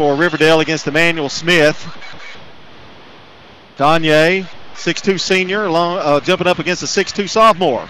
for Riverdale against Emmanuel Smith. Gagne, 6'2 senior, jumping up against a 6'2 sophomore.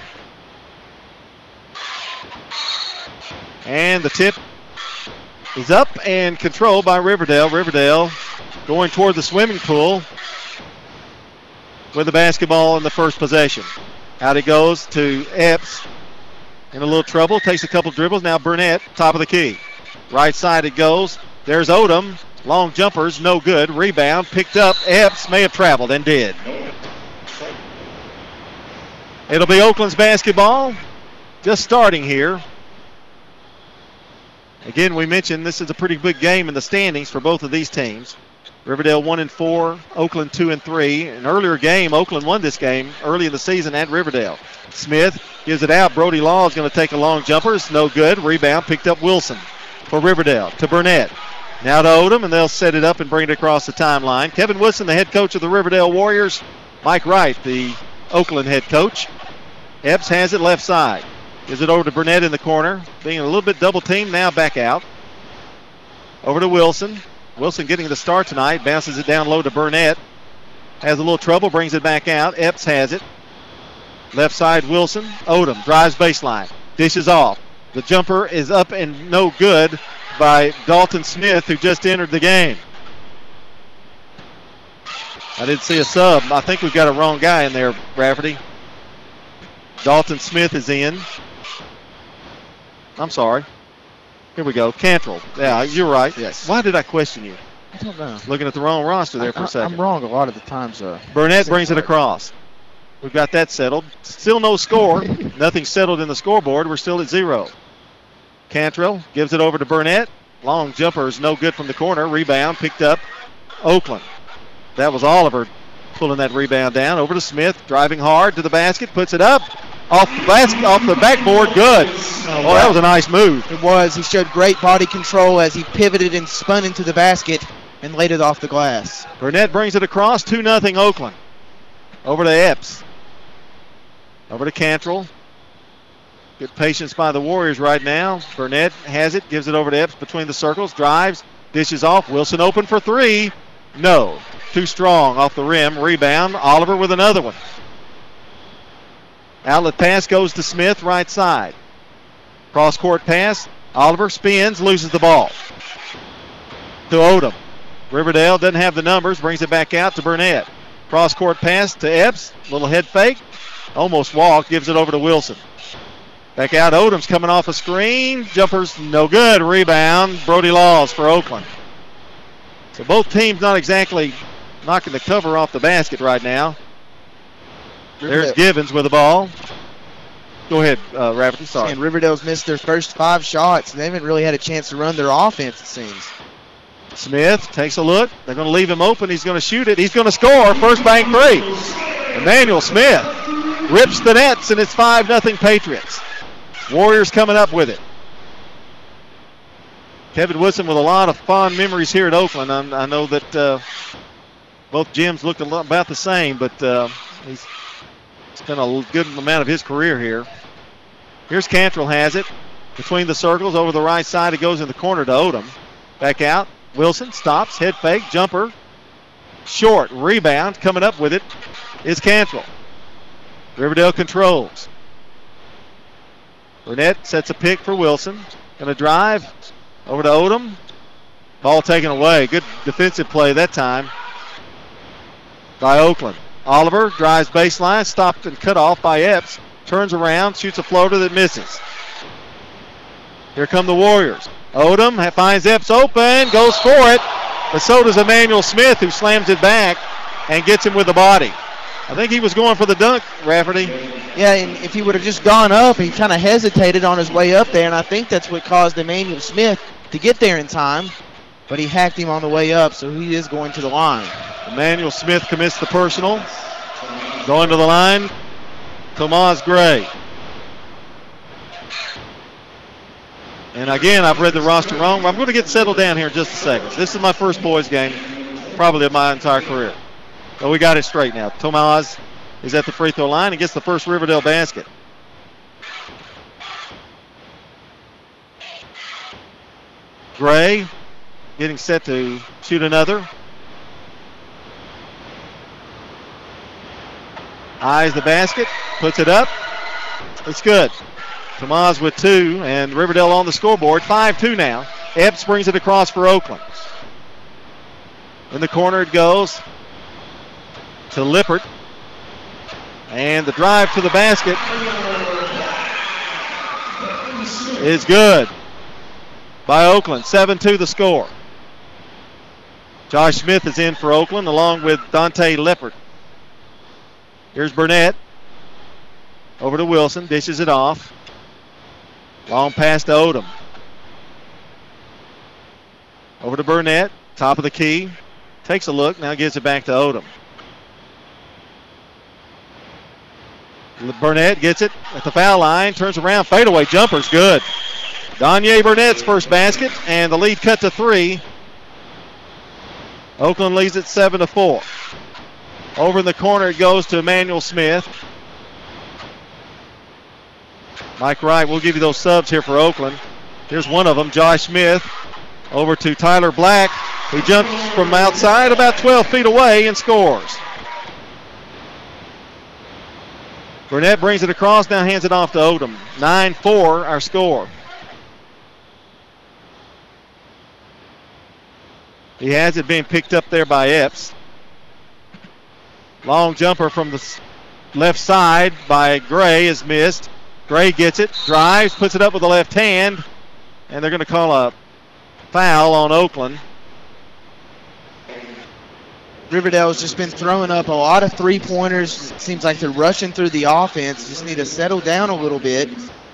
And the tip is up and controlled by Riverdale. Riverdale going toward the swimming pool with the basketball in the first possession. Out it goes to Epps. In a little trouble. Takes a couple dribbles. Now Burnett, top of the key. Right side it goes. There's Odom. Long jumpers, no good. Rebound picked up. Epps may have traveled and did. It'll be Oakland's basketball. Just starting here. Again, we mentioned this is a pretty big game in the standings for both of these teams. Riverdale 1-4, Oakland 2-3. An earlier game, Oakland won this game early in the season at Riverdale. Smith gives it out. Brody Law is going to take a long jumper. It's no good. Rebound picked up Wilson for Riverdale to Burnett. Now to Odom, and they'll set it up and bring it across the timeline. Kevin Woodson, the head coach of the Riverdale Warriors. Mike Wright, the Oakland head coach. Epps has it left side. Gives it over to Burnett in the corner. Being a little bit double teamed, now back out. Over to Wilson. Wilson getting the start tonight. Bounces it down low to Burnett. Has a little trouble, brings it back out. Epps has it. Left side, Wilson. Odom drives baseline. Dishes off. The jumper is up and no good by Dalton Smith, who just entered the game. I didn't see a sub. I think we've got a wrong guy in there, Rafferty. Dalton Smith is in. I'm sorry. Here we go. Cantrell. Yeah, you're right. Yes. Why did I question you? I don't know. Looking at the wrong roster there for a second. I'm wrong a lot of the times. Burnett brings it across. We've got that settled. Still no score. Nothing settled in the scoreboard. We're still at 0. Cantrell gives it over to Burnett. Long jumper is no good from the corner. Rebound picked up Oakland. That was Oliver pulling that rebound down. Over to Smith, driving hard to the basket, puts it up. Off the backboard, good. Oh, that was a nice move. It was. He showed great body control as he pivoted and spun into the basket and laid it off the glass. Burnett brings it across, 2-0 Oakland. Over to Epps. Over to Cantrell. Good patience by the Warriors right now. Burnett has it, gives it over to Epps between the circles, drives, dishes off. Wilson open for three. No. Too strong off the rim. Rebound. Oliver with another one. Outlet pass goes to Smith, right side. Cross-court pass. Oliver spins, loses the ball. To Odom. Riverdale doesn't have the numbers, brings it back out to Burnett. Cross-court pass to Epps. Little head fake. Almost walk, gives it over to Wilson. Back out, Odom's coming off a screen. Jumper's no good. Rebound. Brody Laws for Oakland. So both teams not exactly knocking the cover off the basket right now. There's Givens with the ball. Go ahead, Rafferty. Sorry. And Riverdale's missed their first 5 shots. They haven't really had a chance to run their offense, it seems. Smith takes a look. They're going to leave him open. He's going to shoot it. He's going to score. First bank three. Emmanuel Smith rips the nets, and it's 5-0 Patriots. Warriors coming up with it. Kevin Woodson with a lot of fond memories here at Oakland. I know that both gyms looked about the same, but he's spent a good amount of his career here. Here's Cantrell has it. Between the circles, over the right side, it goes in the corner to Odom. Back out. Wilson stops, head fake, jumper. Short, rebound. Coming up with it is Cantrell. Riverdale controls. Burnett sets a pick for Wilson. Going to drive over to Odom. Ball taken away. Good defensive play that time by Oakland. Oliver drives baseline, stopped and cut off by Epps. Turns around, shoots a floater that misses. Here come the Warriors. Odom finds Epps open, goes for it. But so does Emmanuel Smith, who slams it back and gets him with the body. I think he was going for the dunk, Rafferty. Yeah, and if he would have just gone up, he kind of hesitated on his way up there, and I think that's what caused Emmanuel Smith to get there in time. But he hacked him on the way up, so he is going to the line. Emmanuel Smith commits the personal. Going to the line, Tomas Gray. And again, I've read the roster wrong. I'm going to get settled down here in just a second. This is my first boys game, probably of my entire career. So we got it straight now. Tomas is at the free throw line and gets the first Riverdale basket. Gray getting set to shoot another. Eyes the basket, puts it up. It's good. Tomas with 2, and Riverdale on the scoreboard. 5-2 now. Epps brings it across for Oakland. In the corner it goes to Lippert. And the drive to the basket is good by Oakland. 7-2 the score. Josh Smith is in for Oakland along with Dante Lippert. Here's Burnett. Over to Wilson. Dishes it off. Long pass to Odom. Over to Burnett. Top of the key. Takes a look. Now gives it back to Odom. Burnett gets it at the foul line. Turns around. Fadeaway jumper's good. Donye Burnett's first basket. And the lead cut to 3. Oakland leads it 7-4. Over in the corner it goes to Emmanuel Smith. Mike Wright, we'll give you those subs here for Oakland. Here's one of them, Josh Smith. Over to Tyler Black. He jumps from outside about 12 feet away and scores. Burnett brings it across, now hands it off to Odom. 9-4 our score. He has it being picked up there by Epps. Long jumper from the left side by Gray is missed. Gray gets it, drives, puts it up with the left hand, and they're going to call a foul on Oakland. Riverdale's just been throwing up a lot of three-pointers. It seems like they're rushing through the offense. Just need to settle down a little bit.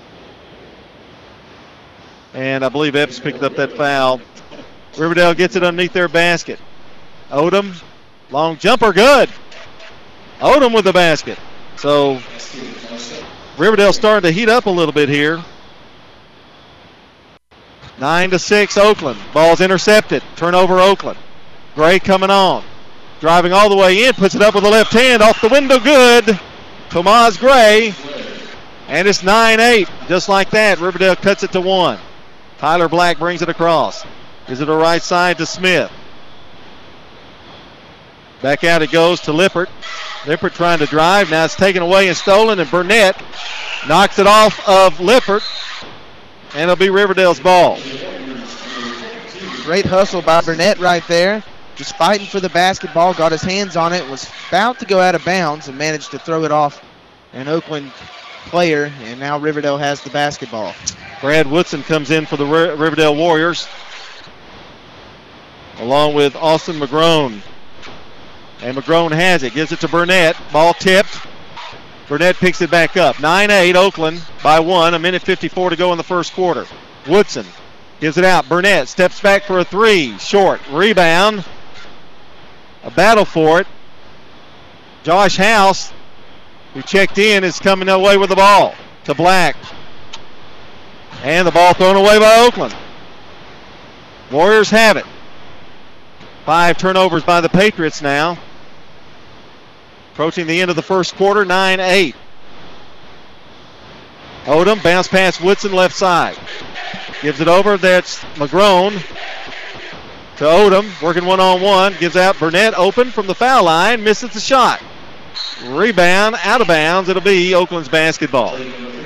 And I believe Epps picked up that foul. Riverdale gets it underneath their basket. Odom, long jumper, good. Odom with the basket. So Riverdale starting to heat up a little bit here. 9-6 Oakland. Ball's intercepted. Turnover Oakland. Gray coming on. Driving all the way in. Puts it up with the left hand. Off the window. Good. Tomas Gray. And it's 9-8. Just like that. Riverdale cuts it to 1. Tyler Black brings it across. Gives it to right side to Smith. Back out it goes to Lippert. Lippert trying to drive. Now it's taken away and stolen. And Burnett knocks it off of Lippert. And it'll be Riverdale's ball. Great hustle by Burnett right there. Just fighting for the basketball. Got his hands on it. Was about to go out of bounds and managed to throw it off an Oakland player. And now Riverdale has the basketball. Brad Woodson comes in for the Riverdale Warriors. Along with Austin McGrone. And McGrone has it. Gives it to Burnett. Ball tipped. Burnett picks it back up. 9-8 Oakland by 1. 1:54 to go in the first quarter. Woodson gives it out. Burnett steps back for a 3. Short. Rebound. A battle for it. Josh House, who checked in, is coming away with the ball to Black. And the ball thrown away by Oakland. Warriors have it. 5 turnovers by the Patriots now. Approaching the end of the first quarter, 9-8. Odom, bounce pass Woodson left side. Gives it over, that's McGrone to Odom, working one-on-one. Gives out Burnett open from the foul line, misses the shot. Rebound, out of bounds, it'll be Oakland's basketball.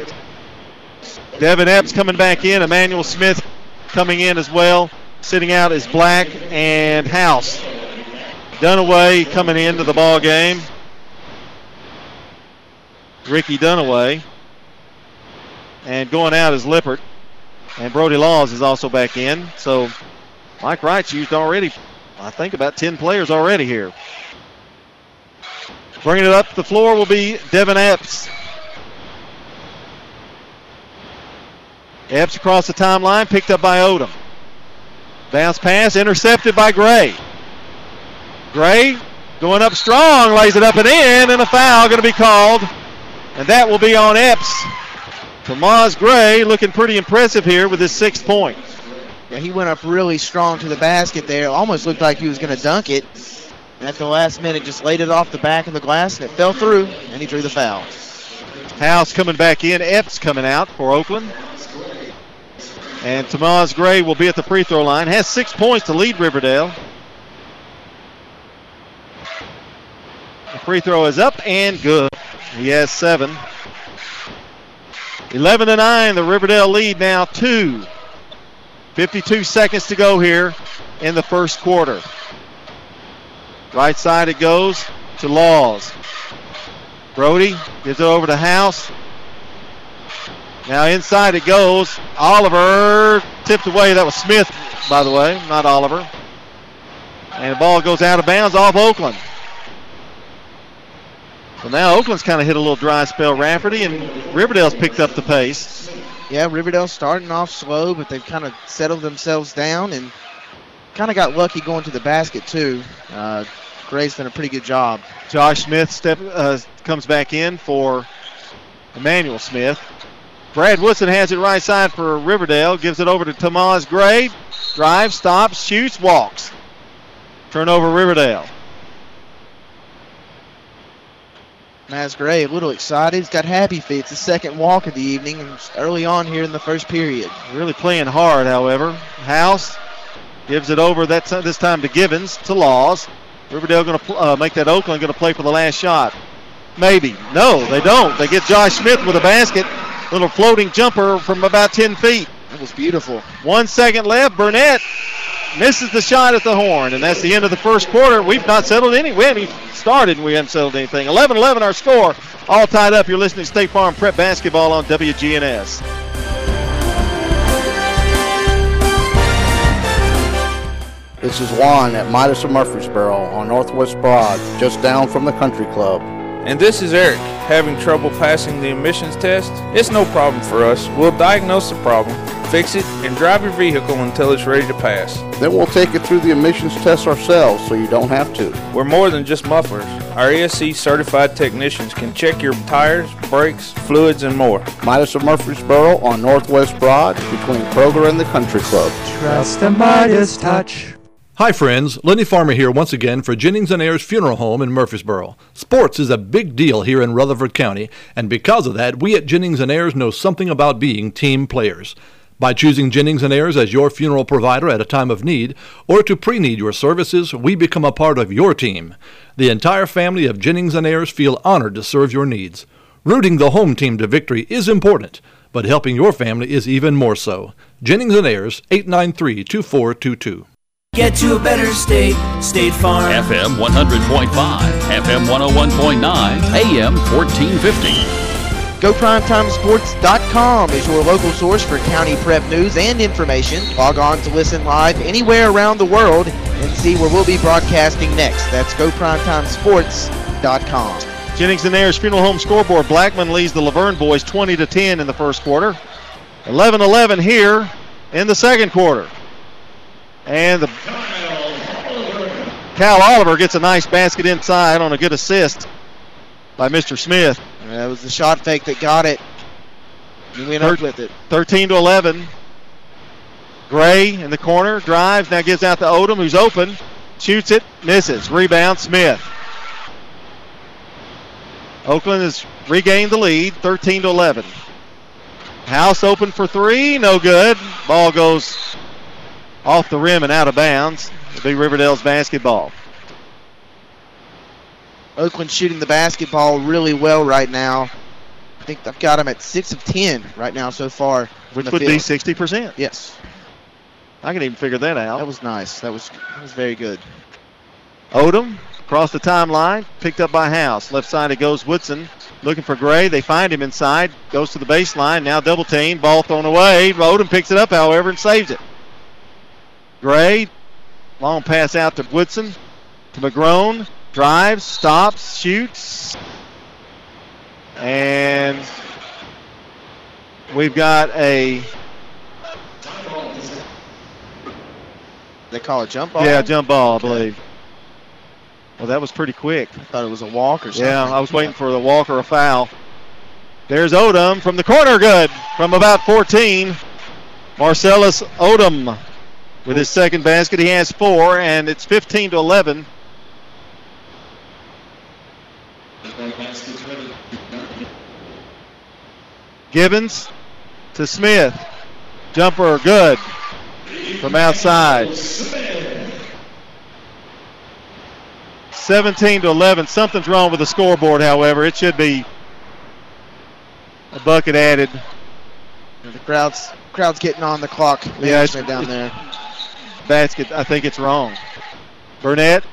Devin Epps coming back in, Emmanuel Smith coming in as well. Sitting out is Black and House. Dunaway coming into the ball game. Ricky Dunaway. And going out is Lippert. And Brody Laws is also back in. So Mike Wright's used already, I think, about 10 players already here. Bringing it up the floor will be Devin Epps. Epps across the timeline, picked up by Odom. Bounce pass, intercepted by Gray. Gray going up strong, lays it up and in, and a foul going to be called. And that will be on Epps. Tomas Gray looking pretty impressive here with his 6th point. Yeah, he went up really strong to the basket there. Almost looked like he was going to dunk it. And at the last minute, just laid it off the back of the glass, and it fell through, and he drew the foul. House coming back in. Epps coming out for Oakland. And Tomas Gray will be at the free throw line. Has 6 points to lead Riverdale. The free throw is up and good. He has 7. 11-9, the Riverdale lead now 2. 52 seconds to go here in the first quarter. Right side it goes to Laws. Brody gives it over to House. Now inside it goes. Oliver tipped away. That was Smith, by the way, not Oliver. And the ball goes out of bounds off Oakland. So now Oakland's kind of hit a little dry spell, Rafferty, and Riverdale's picked up the pace. Yeah, Riverdale's starting off slow, but they've kind of settled themselves down and kind of got lucky going to the basket, too. Gray's done a pretty good job. Josh Smith comes back in for Emmanuel Smith. Brad Woodson has it right side for Riverdale. Gives it over to Tomas Gray. Drives, stops, shoots, walks. Turnover Riverdale. Maz Gray a little excited. He's got happy feet. It's the second walk of the evening and it's early on here in the first period. Really playing hard, however. House gives it over this time to Givens, to Laws. Riverdale going to make that Oakland going to play for the last shot. Maybe. No, they don't. They get Josh Smith with a basket. Little floating jumper from about 10 feet. That was beautiful. 1 second left. Burnett misses the shot at the horn, and that's the end of the first quarter. We've not settled any. We haven't even started, and we haven't settled anything. 11-11 our score. All tied up. You're listening to State Farm Prep Basketball on WGNS. This is Juan at Midas of Murfreesboro on Northwest Broad, just down from the country club. And this is Eric. Having trouble passing the emissions test? It's no problem for us. We'll diagnose the problem, fix it, and drive your vehicle until it's ready to pass. Then we'll take it through the emissions test ourselves so you don't have to. We're more than just mufflers. Our ESC certified technicians can check your tires, brakes, fluids, and more. Midas of Murfreesboro on Northwest Broad between Kroger and the country club. Trust the Midas touch. Hi friends, Lenny Farmer here once again for Jennings & Ayers Funeral Home in Murfreesboro. Sports is a big deal here in Rutherford County, and because of that, we at Jennings & Ayers know something about being team players. By choosing Jennings & Ayers as your funeral provider at a time of need, or to pre-need your services, we become a part of your team. The entire family of Jennings & Ayers feel honored to serve your needs. Rooting the home team to victory is important, but helping your family is even more so. Jennings & Ayers, 893-2422. Get to a better state, State Farm. FM 100.5, FM 101.9, AM 1450. GoPrimeTimeSports.com is your local source for county prep news and information. Log on to listen live anywhere around the world and see where we'll be broadcasting next. That's GoPrimeTimeSports.com. Jennings & Ayers Funeral Home scoreboard. Blackman leads the Laverne boys 20-10 in the first quarter. 11-11 here in the second quarter. And Cal Oliver gets a nice basket inside on a good assist by Mr. Smith. That was the shot fake that got it. He went up with it. 13-11. Gray in the corner, drives, now gives out to Odom, who's open. Shoots it, misses. Rebound, Smith. Oakland has regained the lead, 13-11. House open for three, no good. Ball goes off the rim and out of bounds. It'll be Riverdale's basketball. Oakland shooting the basketball really well right now. I think I've got them at 6 of 10 right now so far. Which would be 60%. Yes. I can even figure that out. That was nice. That was very good. Odom across the timeline, picked up by House. Left side it goes Woodson. Looking for Gray. They find him inside. Goes to the baseline. Now double team. Ball thrown away. Odom picks it up, however, and saves it. Gray, long pass out to Woodson, to McGrone, drives, stops, shoots, and we've got a... They call it jump ball? Yeah, jump ball, I believe. Well, that was pretty quick. I thought it was a walk or something. Yeah, I was waiting for the walk or a foul. There's Odom from the corner, good, from about 14. Marcellus Odom. With his second basket, he has 4, and it's 15-11. Gibbons to Smith. Jumper good from outside. 17-11. Something's wrong with the scoreboard, however. It should be a bucket added. The crowd's getting on the clock. Yeah, it's down there. Basket, I think it's wrong. Burnett.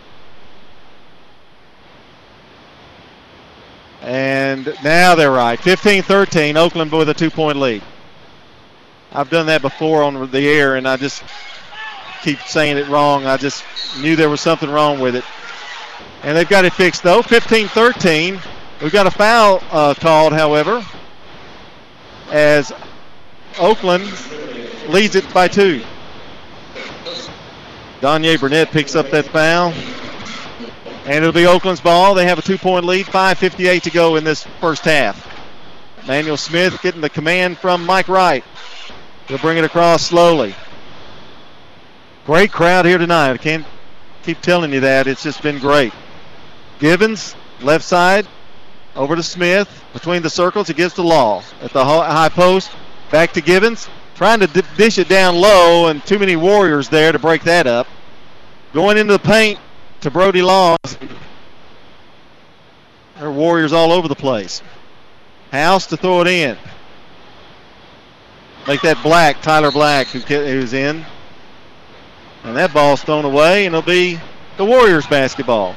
And now they're right. 15-13, Oakland with a 2-point lead. I've done that before on the air, and I just keep saying it wrong. I just knew there was something wrong with it. And they've got it fixed, though. 15-13. We've got a foul called, however, as Oakland leads it by 2. Danye Burnett picks up that foul. And it'll be Oakland's ball. They have a 2-point lead, 5:58 to go in this first half. Manuel Smith getting the command from Mike Wright. He'll bring it across slowly. Great crowd here tonight. I can't keep telling you that. It's just been great. Givens, left side, over to Smith. Between the circles, he gives to Law. At the high post, back to Givens. Trying to dish it down low, and too many Warriors there to break that up. Going into the paint to Brody Laws. There are Warriors all over the place. House to throw it in. Make that Black, Tyler Black, who's in. And that ball's thrown away, and it'll be the Warriors basketball.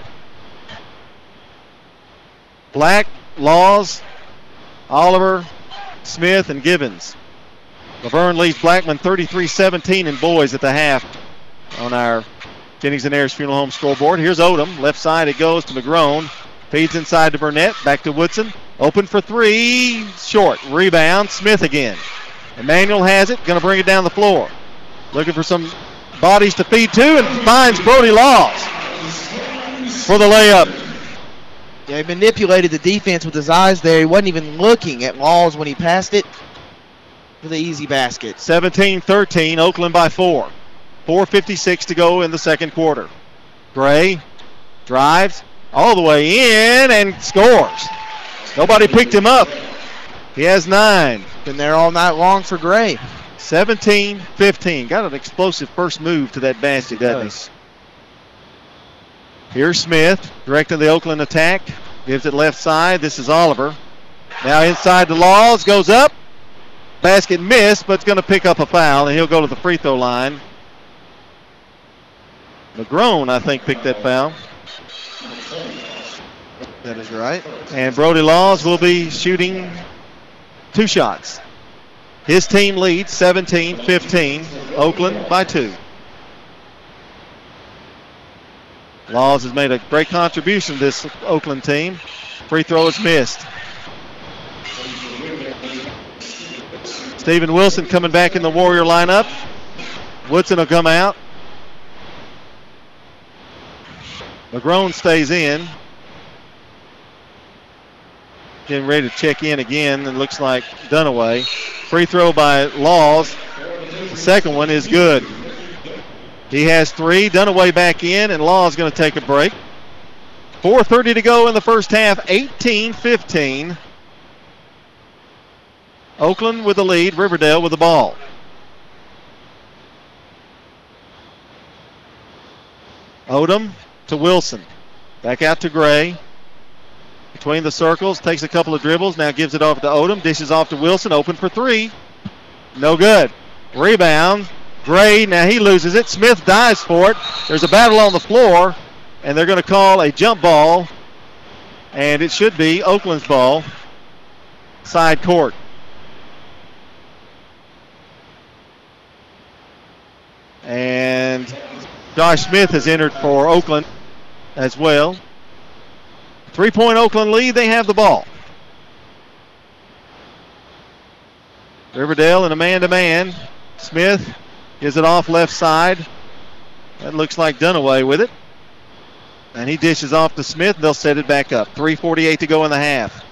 Black, Laws, Oliver, Smith, and Givens. Laverne leads Blackman 33-17 in boys at the half on our Jennings and Ayers Funeral Home scoreboard. Here's Odom. Left side it goes to McGrone. Feeds inside to Burnett. Back to Woodson. Open for 3. Short. Rebound. Smith again. Emmanuel has it. Going to bring it down the floor. Looking for some bodies to feed to, and finds Brody Laws for the layup. Yeah, he manipulated the defense with his eyes there. He wasn't even looking at Laws when he passed it for the easy basket. 17-13, Oakland by 4. 4:56 to go in the second quarter. Gray drives all the way in and scores. Nobody picked him up. He has 9. Been there all night long for Gray. 17-15. Got an explosive first move to that basket, doesn't he? Here's Smith directing the Oakland attack. Gives it left side. This is Oliver. Now inside the Laws. Goes up. Basket missed, but it's going to pick up a foul, and he'll go to the free throw line. McGrone, I think, picked that foul. That is right. And Brody Laws will be shooting 2 shots. His team leads 17-15. Oakland by 2. Laws has made a great contribution to this Oakland team. Free throw is missed. Stephen Wilson coming back in the Warrior lineup. Woodson will come out. McGrone stays in. Getting ready to check in again. It looks like Dunaway. Free throw by Laws. The second one is good. He has 3. Dunaway back in, and Laws going to take a break. 4:30 to go in the first half. 18-15. Oakland with the lead. Riverdale with the ball. Odom to Wilson. Back out to Gray. Between the circles, takes a couple of dribbles, now gives it off to Odom, dishes off to Wilson, open for 3. No good. Rebound. Gray, now he loses it. Smith dives for it. There's a battle on the floor, and they're going to call a jump ball, and it should be Oakland's ball. Side court. And Josh Smith has entered for Oakland as well. 3-point Oakland lead. They have the ball. Riverdale in a man-to-man. Smith gives it off left side. That looks like Dunaway with it. And he dishes off to Smith. They'll set it back up. 3:48 to go in the half.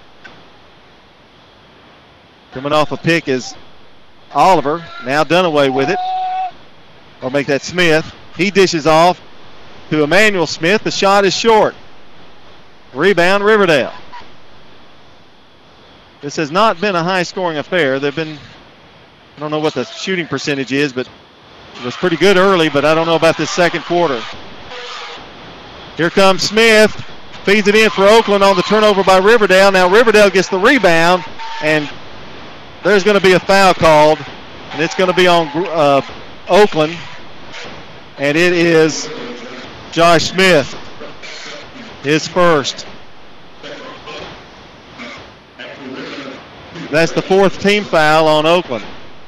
Coming off a pick is Oliver. Now Dunaway with it. Or make that Smith. He dishes off to Emmanuel Smith. The shot is short. Rebound, Riverdale. This has not been a high-scoring affair. They've been I don't know what the shooting percentage is, but it was pretty good early, but I don't know about this second quarter. Here comes Smith. Feeds it in for Oakland on the turnover by Riverdale. Now Riverdale gets the rebound, and there's going to be a foul called, and it's going to be on Oakland, and it is Josh Smith, his first. That's the fourth team foul on Oakland.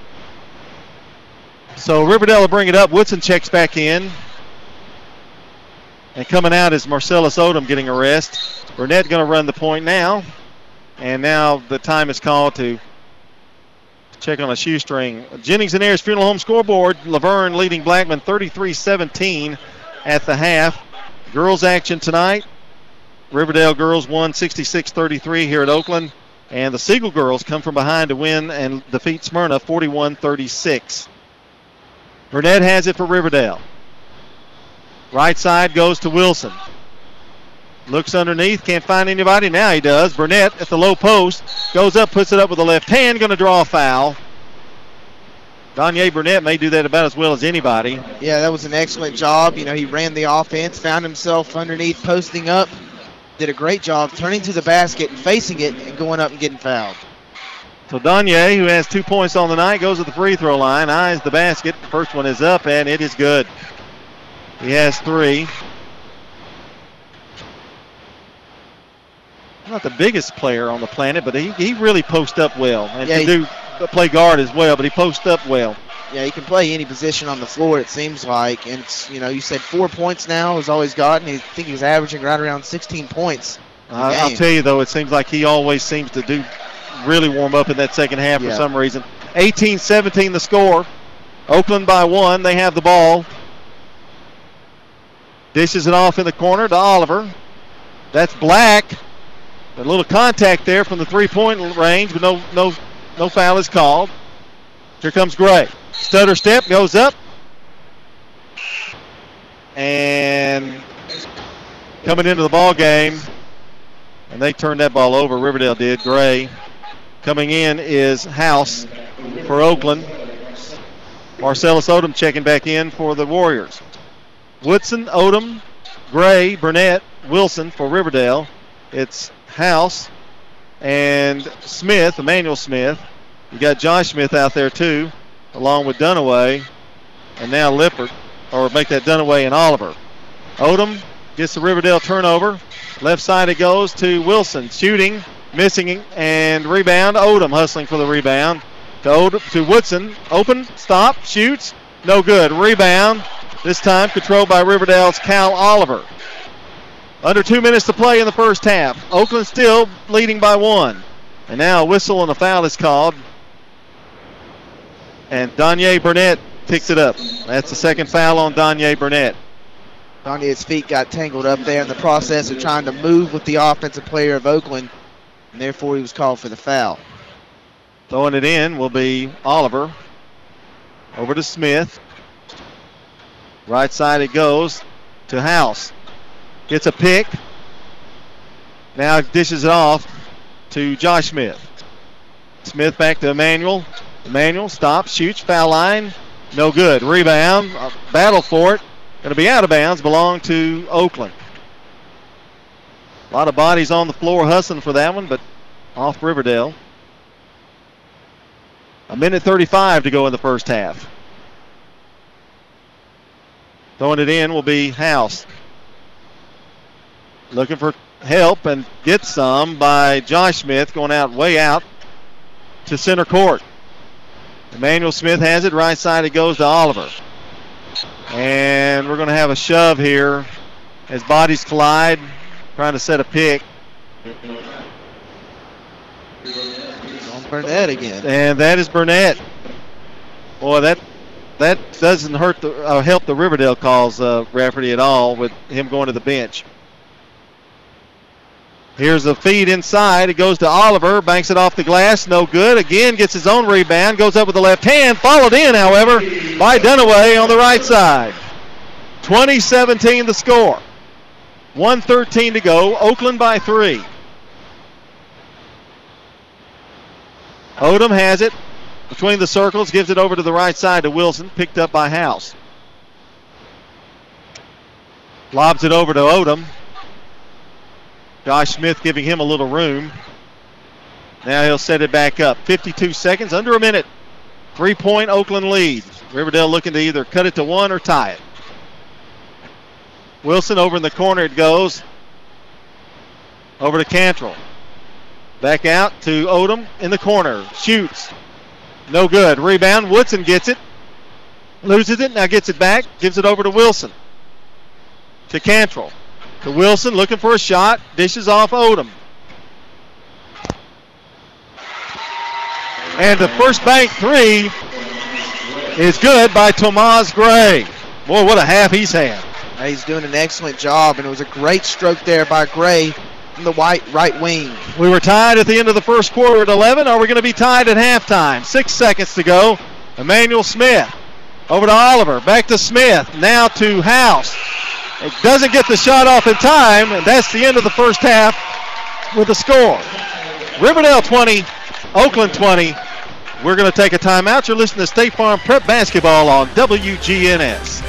So Riverdale will bring it up. Woodson checks back in. And coming out is Marcellus Odom getting a rest. Burnett going to run the point now. And now the time is called to check on a shoestring. Jennings and Ayers Funeral Home scoreboard. Laverne leading Blackman 33-17 at the half. Girls action tonight. Riverdale girls won 66-33 here at Oakland. And the Siegel girls come from behind to win and defeat Smyrna 41-36. Burnett has it for Riverdale. Right side goes to Wilson. Looks underneath, can't find anybody. Now he does. Burnett at the low post. Goes up, puts it up with the left hand. Going to draw a foul. Danye Burnett may do that about as well as anybody. Yeah, that was an excellent job. You know, he ran the offense, found himself underneath, posting up. Did a great job turning to the basket and facing it and going up and getting fouled. So Danye, who has 2 points on the night, goes to the free throw line, eyes the basket. The first one is up, and it is good. He has 3. Not the biggest player on the planet, but he really posts up well. And can do play guard as well, but he posts up well. Yeah, he can play any position on the floor, it seems like. And, you said 4 points now has always gotten. I think he's averaging right around 16 points. I'll tell you, though, it seems like he always seems to really warm up in that second half for some reason. 18-17 the score. Oakland by 1. They have the ball. Dishes it off in the corner to Oliver. That's Black. A little contact there from the three-point range, but no foul is called. Here comes Gray. Stutter step, goes up. And coming into the ball game, and they turned that ball over. Riverdale did. Gray. Coming in is House for Oakland. Marcellus Odom checking back in for the Warriors. Woodson, Odom, Gray, Burnett, Wilson for Riverdale. It's House and Smith, Emmanuel Smith. You got Josh Smith out there too, along with Dunaway. And now Lippert, or make that Dunaway and Oliver. Odom gets the Riverdale turnover. Left side it goes to Wilson. Shooting, missing, and rebound. Odom hustling for the rebound. To Woodson. Open, stop, shoots. No good. Rebound. This time controlled by Riverdale's Cal Oliver. Under 2 minutes to play in the first half. Oakland still leading by 1. And now a whistle and a foul is called. And Danye Burnett picks it up. That's the second foul on Danye Burnett. Danye's feet got tangled up there in the process of trying to move with the offensive player of Oakland, and therefore he was called for the foul. Throwing it in will be Oliver. Over to Smith. Right side it goes to House. Gets a pick. Now dishes it off to Josh Smith. Smith back to Emmanuel. Emmanuel stops, shoots, foul line. No good. Rebound. Battle for it. Going to be out of bounds. Belong to Oakland. A lot of bodies on the floor hustling for that one, but off Riverdale. 1:35 to go in the first half. Throwing it in will be House. Looking for help and gets some by Josh Smith, going way out to center court. Emmanuel Smith has it. Right side it goes to Oliver. And we're going to have a shove here as bodies collide, trying to set a pick. On Burnett again. And that is Burnett. Boy, that doesn't help the Riverdale calls, Rafferty, at all with him going to the bench. Here's the feed inside. It goes to Oliver. Banks it off the glass. No good. Again, gets his own rebound. Goes up with the left hand. Followed in, however, by Dunaway on the right side. 20-17 the score. 1:13 to go. Oakland by 3. Odom has it. between the circles, gives it over to the right side to Wilson, picked up by House. Lobs it over to Odom. Josh Smith giving him a little room. Now he'll set it back up. 52 seconds, under a minute. 3-point Oakland lead. Riverdale looking to either cut it to 1 or tie it. Wilson over in the corner it goes. Over to Cantrell. Back out to Odom in the corner. Shoots. No good. Rebound. Woodson gets it. Loses it. Now gets it back. Gives it over to Wilson. To Cantrell. To Wilson looking for a shot. Dishes off Odom. And the first bank three is good by Tomas Gray. Boy, what a half he's had. He's doing an excellent job, and it was a great stroke there by Gray from the right wing. We were tied at the end of the first quarter at 11. Are we going to be tied at halftime? 6 seconds to go. Emmanuel Smith over to Oliver. Back to Smith. Now to House. It doesn't get the shot off in time, and that's the end of the first half with the score. Riverdale 20, Oakland 20. We're going to take a timeout. You're listening to State Farm Prep Basketball on WGNS.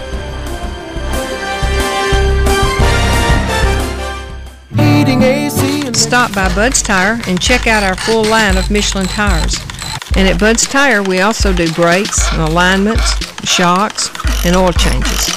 Stop by Bud's Tire and check out our full line of Michelin tires. And at Bud's Tire, we also do brakes and alignments, shocks, and oil changes.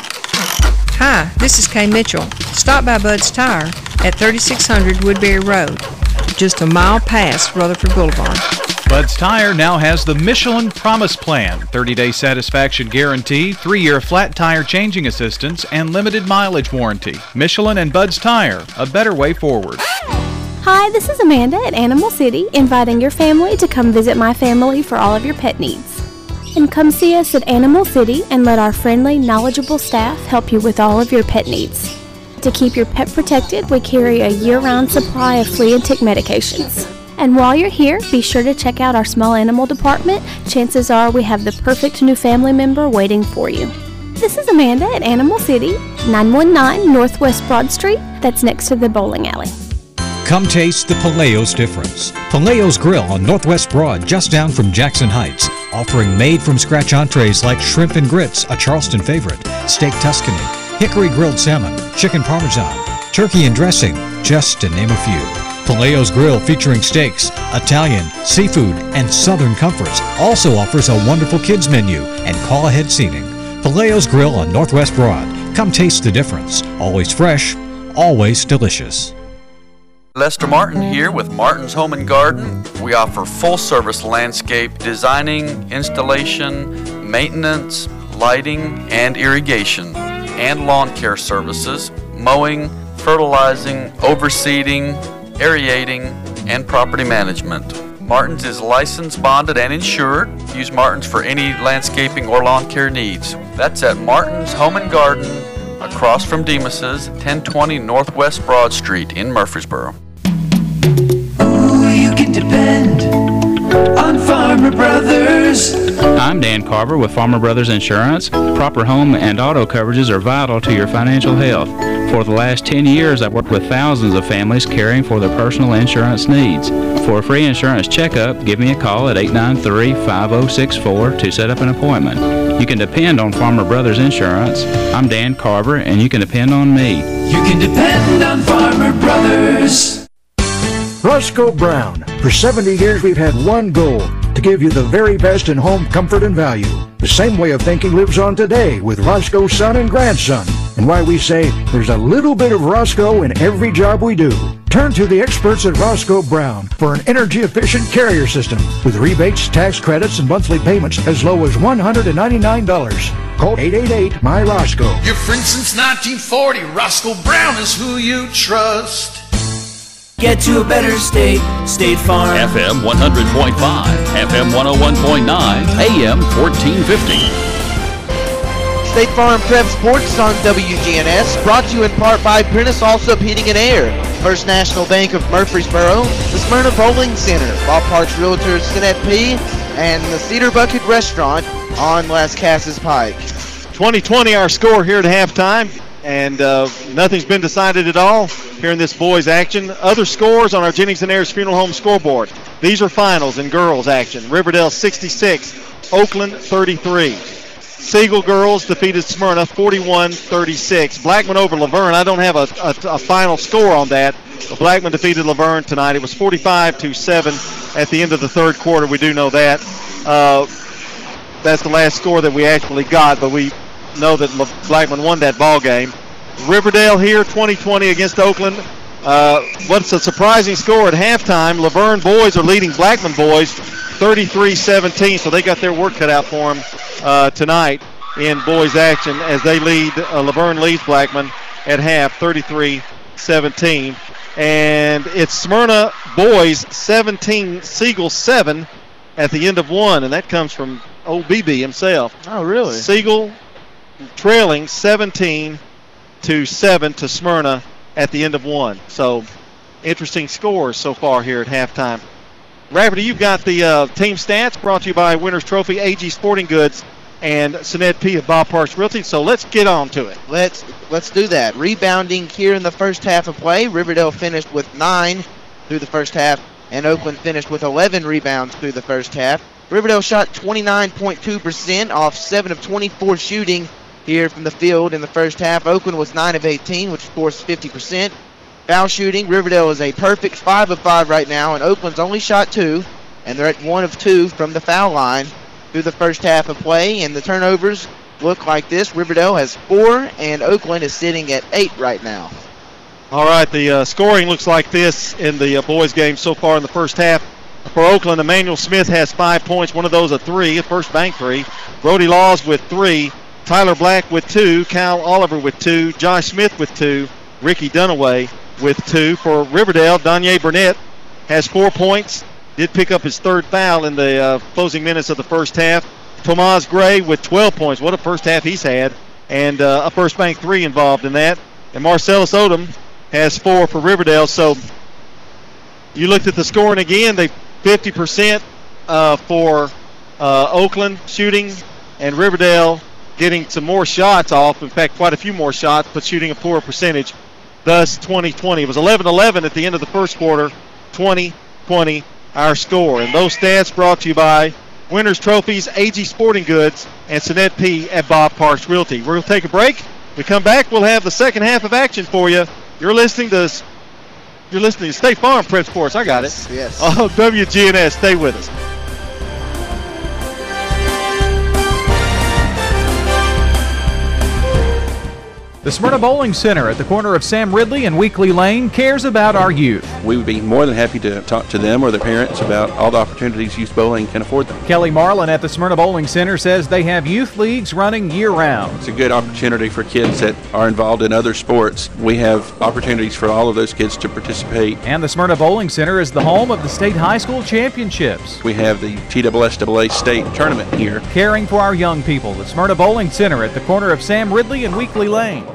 Hi, this is Kay Mitchell. Stop by Bud's Tire at 3600 Woodbury Road, just a mile past Rutherford Boulevard. Bud's Tire now has the Michelin Promise Plan, 30-day satisfaction guarantee, 3-year flat tire changing assistance, and limited mileage warranty. Michelin and Bud's Tire, a better way forward. Hi, this is Amanda at Animal City, inviting your family to come visit my family for all of your pet needs. And come see us at Animal City and let our friendly, knowledgeable staff help you with all of your pet needs. To keep your pet protected, we carry a year-round supply of flea and tick medications. And while you're here, be sure to check out our small animal department. Chances are we have the perfect new family member waiting for you. This is Amanda at Animal City, 919 Northwest Broad Street. That's next to the bowling alley. Come taste the Palaio's difference. Palaio's Grill on Northwest Broad, just down from Jackson Heights, offering made-from-scratch entrees like shrimp and grits, a Charleston favorite, steak Tuscany, hickory grilled salmon, chicken parmesan, turkey and dressing, just to name a few. Palaio's Grill, featuring steaks, Italian, seafood, and southern comforts, also offers a wonderful kids menu and call-ahead seating. Palaio's Grill on Northwest Broad. Come taste the difference. Always fresh, always delicious. Lester Martin here with Martin's Home and Garden. We offer full-service landscape designing, installation, maintenance, lighting, and irrigation, and lawn care services, mowing, fertilizing, overseeding, aerating, and property management. Martin's is licensed, bonded, and insured. Use Martin's for any landscaping or lawn care needs. That's at Martin's Home and Garden, across from Demas's, 1020 Northwest Broad Street in Murfreesboro. Ooh, you can depend on Farmer Brothers. I'm Dan Carver with Farmer Brothers Insurance. Proper home and auto coverages are vital to your financial health. For the last 10 years, I've worked with thousands of families caring for their personal insurance needs. For a free insurance checkup, give me a call at 893-5064 to set up an appointment. You can depend on Farmer Brothers Insurance. I'm Dan Carver, and you can depend on me. You can depend on Farmer Brothers. Roscoe Brown. For 70 years, we've had one goal: to give you the very best in home comfort and value. The same way of thinking lives on today with Roscoe's son and grandson, and why we say there's a little bit of Roscoe in every job we do. Turn to the experts at Roscoe Brown for an energy-efficient carrier system with rebates, tax credits, and monthly payments as low as $199. Call 888-MY-ROSCOE. Your friend since 1940, Roscoe Brown is who you trust. Get to a better state, State Farm. FM 100.5, FM 101.9, AM 1450. State Farm Prep Sports on WGNS, brought to you in part by Prentice Allsup Heating and Air, First National Bank of Murfreesboro, the Smyrna Bowling Center, Ballparks Realtors Sinet P, and the Cedar Bucket Restaurant on Las Casas Pike. 20-20 our score here at halftime. And nothing's been decided at all here in this boys' action. Other scores on our Jennings and Ayers Funeral Home scoreboard. These are finals in girls' action. Riverdale 66, Oakland 33. Siegel girls defeated Smyrna 41-36. Blackman over Laverne. I don't have a final score on that. But Blackman defeated Laverne tonight. It was 45-7 at the end of the third quarter. We do know that. That's the last score that we actually got, but we know that Blackman won that ball game. Riverdale here, 20-20 against Oakland. What's a surprising score at halftime? Laverne boys are leading Blackman boys 33-17, so they got their work cut out for them tonight in boys action as they lead. Laverne leads Blackman at half, 33-17. And it's Smyrna boys 17, Siegel 7 at the end of one, and that comes from old BB himself. Oh, really? Siegel trailing 17-7 to Smyrna at the end of one. So interesting scores so far here at halftime. Rafferty, you've got the team stats brought to you by Winners Trophy, AG Sporting Goods, and Sinead P. of Bob Parks Realty. So let's get on to it. Let's do that. Rebounding here in the first half of play. Riverdale finished with 9 through the first half, and Oakland finished with 11 rebounds through the first half. Riverdale shot 29.2% off 7 of 24 shooting here from the field in the first half. Oakland was 9 of 18, which of course 50%. Foul shooting, Riverdale is a perfect 5 of 5 right now, and Oakland's only shot 2, and they're at 1 of 2 from the foul line through the first half of play. And the turnovers look like this. Riverdale has 4, and Oakland is sitting at 8 right now. All right, the scoring looks like this in the boys' game so far in the first half. For Oakland, Emmanuel Smith has 5 points, one of those a 3, a first bank 3. Brody Laws with 3, Tyler Black with 2, Cal Oliver with 2, Josh Smith with 2, Ricky Dunaway with 2. For Riverdale, Danye Burnett has 4 points, did pick up his 3rd foul in the closing minutes of the first half. Tomas Gray with 12 points. What a first half he's had, and a first bank 3 involved in that. And Marcellus Odom has 4 for Riverdale. So you looked at the scoring again. They 50% for Oakland shooting, and Riverdale getting some more shots off. In fact, quite a few more shots, but shooting a poorer percentage. Thus, 20-20. It was 11-11 at the end of the first quarter. 20-20 our score. And those stats brought to you by Winners Trophies, AG Sporting Goods, and Sinead P. at Bob Parks Realty. We're going to take a break. We come back, we'll have the second half of action for you. You're listening to State Farm Prep Sports. I got it. Yes. Oh, WGNS. Stay with us. The Smyrna Bowling Center at the corner of Sam Ridley and Weekly Lane cares about our youth. We would be more than happy to talk to them or their parents about all the opportunities youth bowling can afford them. Kelly Marlin at the Smyrna Bowling Center says they have youth leagues running year-round. It's a good opportunity for kids that are involved in other sports. We have opportunities for all of those kids to participate. And the Smyrna Bowling Center is the home of the State High School Championships. We have the TSSAA State Tournament here. Caring for our young people, the Smyrna Bowling Center at the corner of Sam Ridley and Weekly Lane.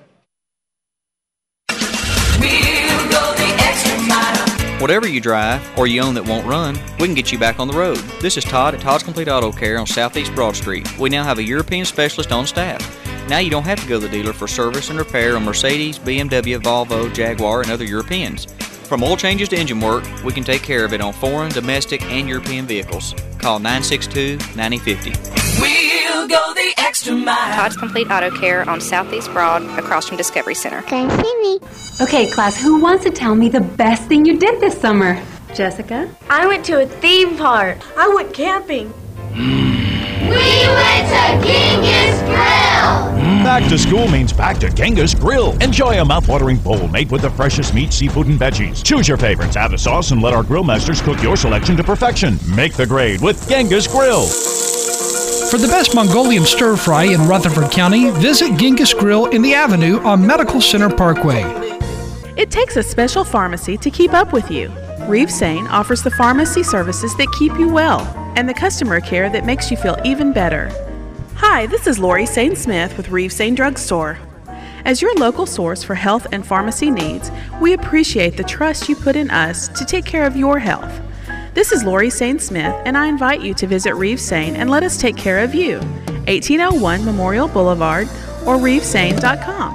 Whatever you drive or you own that won't run, we can get you back on the road. This is Todd at Todd's Complete Auto Care on Southeast Broad Street. We now have a European specialist on staff. Now you don't have to go to the dealer for service and repair on Mercedes, BMW, Volvo, Jaguar, and other Europeans. From oil changes to engine work, we can take care of it on foreign, domestic, and European vehicles. Call 962-9050. We'll go the extra mile. Todd's Complete Auto Care on Southeast Broad, across from Discovery Center. Come see me. Okay, class, who wants to tell me the best thing you did this summer? Jessica? I went to a theme park. I went camping. We went to Genghis Grill! Back to school means back to Genghis Grill. Enjoy a mouth-watering bowl made with the freshest meat, seafood, and veggies. Choose your favorites, add the sauce, and let our grill masters cook your selection to perfection. Make the grade with Genghis Grill. For the best Mongolian stir-fry in Rutherford County, visit Genghis Grill in the Avenue on Medical Center Parkway. It takes a special pharmacy to keep up with you. Reeve Sain offers the pharmacy services that keep you well and the customer care that makes you feel even better. Hi, this is Lori Sain-Smith with Reeve Sain Drugstore. As your local source for health and pharmacy needs, we appreciate the trust you put in us to take care of your health. This is Lori Sain-Smith, and I invite you to visit Reeve Sain and let us take care of you. 1801 Memorial Boulevard or reevesain.com.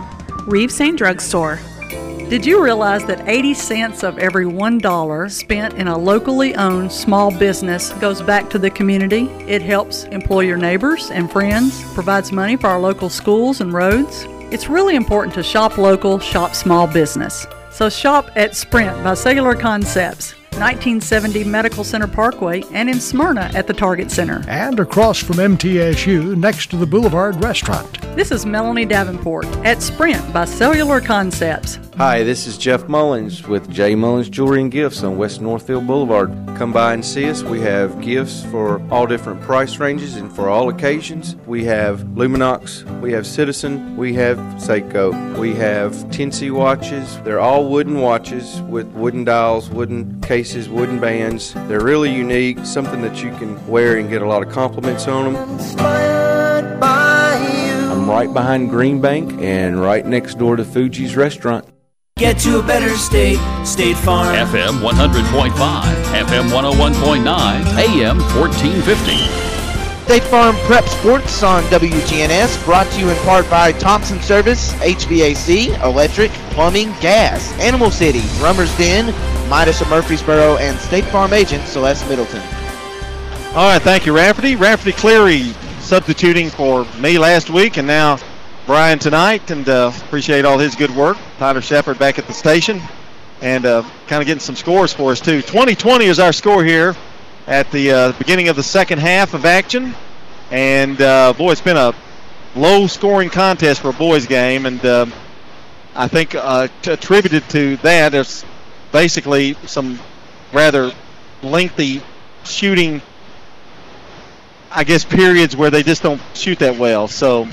Reeves Saint Drugstore. Did you realize that 80 cents of every $1 spent in a locally owned small business goes back to the community? It helps employ your neighbors and friends, provides money for our local schools and roads. It's really important to shop local, shop small business. So shop at Sprint by Cellular Concepts, 1970 Medical Center Parkway, and in Smyrna at the Target Center. And across from MTSU, next to the Boulevard Restaurant. This is Melanie Davenport at Sprint by Cellular Concepts. Hi, this is Jeff Mullins with J. Mullins Jewelry and Gifts on West Northfield Boulevard. Come by and see us. We have gifts for all different price ranges and for all occasions. We have Luminox, we have Citizen, we have Seiko, we have Tensi watches. They're all wooden watches with wooden dials, wooden cases, wooden bands. They're really unique, something that you can wear and get a lot of compliments on them. Inspired by you. I'm right behind Green Bank and right next door to Fuji's Restaurant. Get to a better state, State Farm. FM 100.5, FM 101.9, AM 1450. State Farm Prep Sports on WGNS, brought to you in part by Thompson Service, HVAC, Electric, Plumbing, Gas, Animal City, Rummer's Den, Midas of Murfreesboro, and State Farm agent Celeste Middleton. All right, thank you, Rafferty. Rafferty Cleary substituting for me last week, and now Brian tonight, and appreciate all his good work. Tyler Shepard back at the station, and kind of getting some scores for us too. 20-20 is our score here at the beginning of the second half of action, and boy, it's been a low-scoring contest for a boys' game, and I think attributed to that is basically some rather lengthy shooting, I guess, periods where they just don't shoot that well. So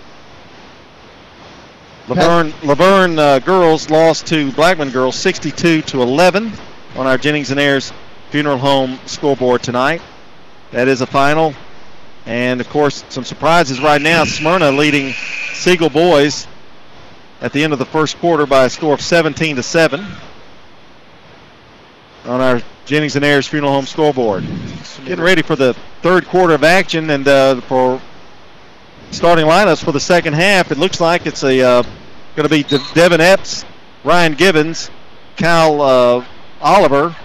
Laverne girls lost to Blackman girls 62-11 on our Jennings and Ayers Funeral Home scoreboard tonight. That is a final. And, of course, some surprises right now. Smyrna leading Siegel boys at the end of the first quarter by a score of 17-7 on our Jennings and Ayers Funeral Home scoreboard. Getting ready for the third quarter of action, and for starting lineups for the second half, it looks like it's going to be Devin Epps, Ryan Gibbons, Kyle Oliver,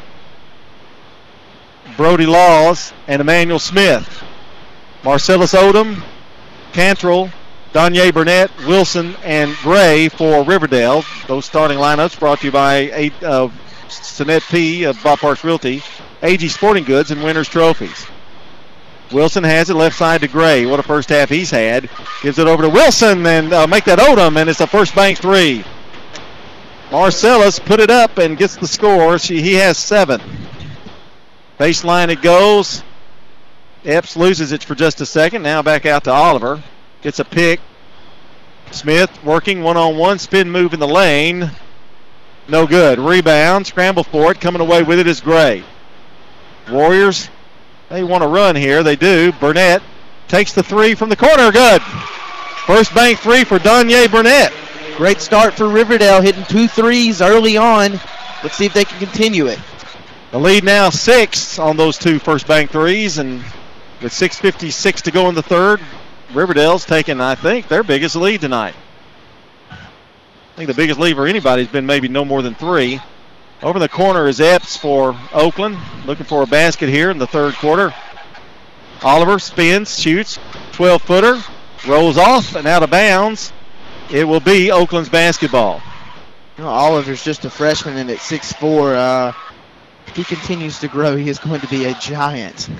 Brody Laws, and Emmanuel Smith. Marcellus Odom, Cantrell, Danye Burnett, Wilson, and Gray for Riverdale. Those starting lineups brought to you by Sonette P. of Bob Parks Realty, AG Sporting Goods, and Winners Trophies. Wilson has it left side to Gray. What a first half he's had. Gives it over to Wilson and make that Odom, and it's a first bank three. Marcellus put it up and gets the score. He has 7. Baseline it goes. Epps loses it for just a second. Now back out to Oliver. Gets a pick. Smith working one-on-one. Spin move in the lane. No good. Rebound. Scramble for it. Coming away with it is Gray. Warriors, they want to run here. They do. Burnett takes the three from the corner. Good. First bank three for Danye Burnett. Great start for Riverdale, hitting 2 threes early on. Let's see if they can continue it. The lead now 6 on those 2 first bank threes, and with 6:56 to go in the third, Riverdale's taking, I think, their biggest lead tonight. I think the biggest lead for anybody has been maybe no more than 3. Over in the corner is Epps for Oakland, looking for a basket here in the third quarter. Oliver spins, shoots, 12-footer, rolls off and out of bounds. It will be Oakland's basketball. You know, Oliver's just a freshman, and at 6'4", if he continues to grow, he is going to be a giant.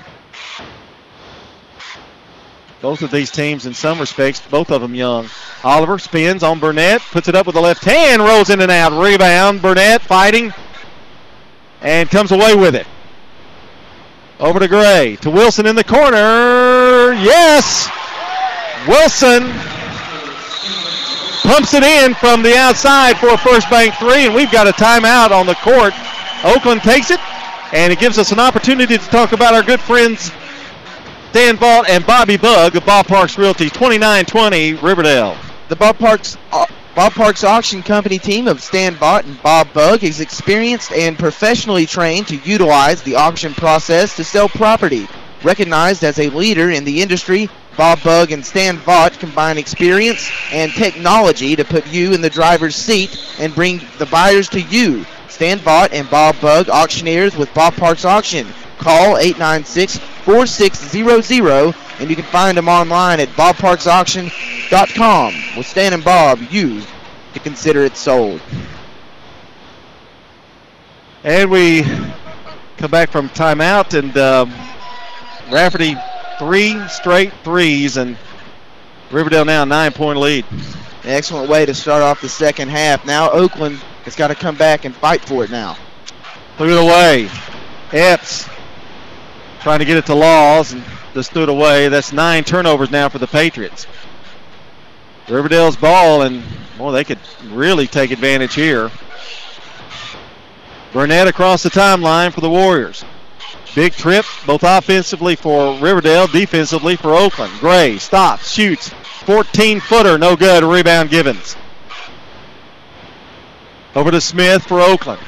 Both of these teams, in some respects, both of them young. Oliver spins on Burnett, puts it up with the left hand, rolls in and out. Rebound, Burnett fighting, and comes away with it. Over to Gray, to Wilson in the corner. Yes! Wilson pumps it in from the outside for a first bank three, and we've got a timeout on the court. Oakland takes it, and it gives us an opportunity to talk about our good friends Dan Vaught and Bobby Bugg of Bob Parks Realty, 29-20 Riverdale. The Bob Parks Auction Company team of Stan Vaught and Bob Bugg is experienced and professionally trained to utilize the auction process to sell property. Recognized as a leader in the industry, Bob Bugg and Stan Vaught combine experience and technology to put you in the driver's seat and bring the buyers to you. Stan Vaught and Bob Bugg, auctioneers with Bob Parks Auction. Call 896-4600, and you can find them online at bobparksauction.com. With Stan and Bob, you to consider it sold. And we come back from timeout, and Rafferty 3 straight threes, and Riverdale now a 9-point lead. Excellent way to start off the second half. Now Oakland has got to come back and fight for it now. Threw it away. Epps trying to get it to Laws and just threw it away. That's 9 turnovers now for the Patriots. Riverdale's ball, and well, they could really take advantage here. Burnett across the timeline for the Warriors. Big trip, both offensively for Riverdale, defensively for Oakland. Gray stops, shoots, 14-footer, no good. Rebound Givens. Over to Smith for Oakland.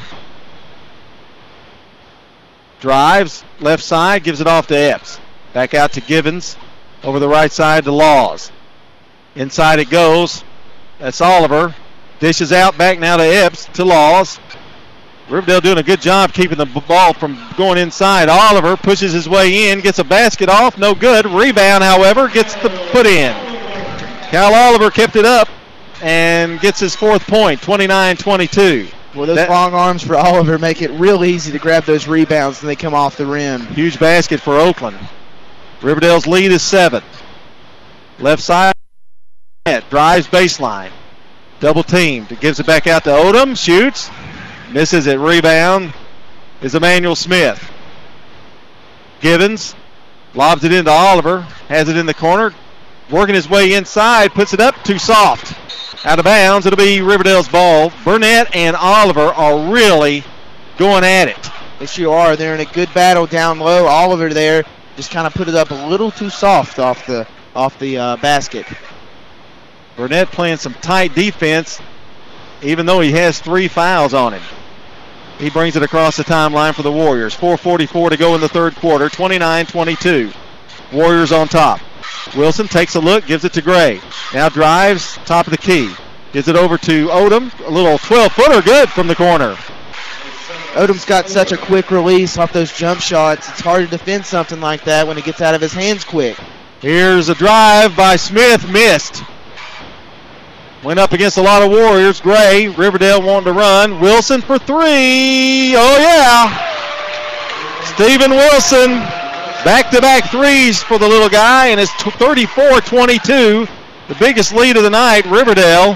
Drives, left side, gives it off to Epps. Back out to Givens. Over the right side to Laws. Inside it goes. That's Oliver. Dishes out, back now to Epps, to Laws. Riverdale doing a good job keeping the ball from going inside. Oliver pushes his way in, gets a basket off, no good. Rebound, however, gets the put in. Cal Oliver kept it up and gets his 4th point, 29-22. Well, those long arms for Oliver make it real easy to grab those rebounds when they come off the rim. Huge basket for Oakland. Riverdale's lead is 7. Left side, drives baseline. Double teamed. Gives it back out to Odom, shoots. Misses it. Rebound is Emmanuel Smith. Givens lobs it into Oliver. Has it in the corner. Working his way inside. Puts it up. Too soft. Out of bounds. It'll be Riverdale's ball. Burnett and Oliver are really going at it. Yes, you are. They're in a good battle down low. Oliver there just kind of put it up a little too soft off the basket. Burnett playing some tight defense, even though he has 3 fouls on him. He brings it across the timeline for the Warriors. 4:44 to go in the third quarter. 29-22. Warriors on top. Wilson takes a look, gives it to Gray. Now drives, top of the key. Gives it over to Odom. A little 12-footer, good from the corner. Odom's got such a quick release off those jump shots. It's hard to defend something like that when it gets out of his hands quick. Here's a drive by Smith, missed. Went up against a lot of Warriors. Gray, Riverdale wanting to run. Wilson for 3. Oh, yeah. Stephen Wilson, back-to-back threes for the little guy, and it's 34-22. The biggest lead of the night, Riverdale.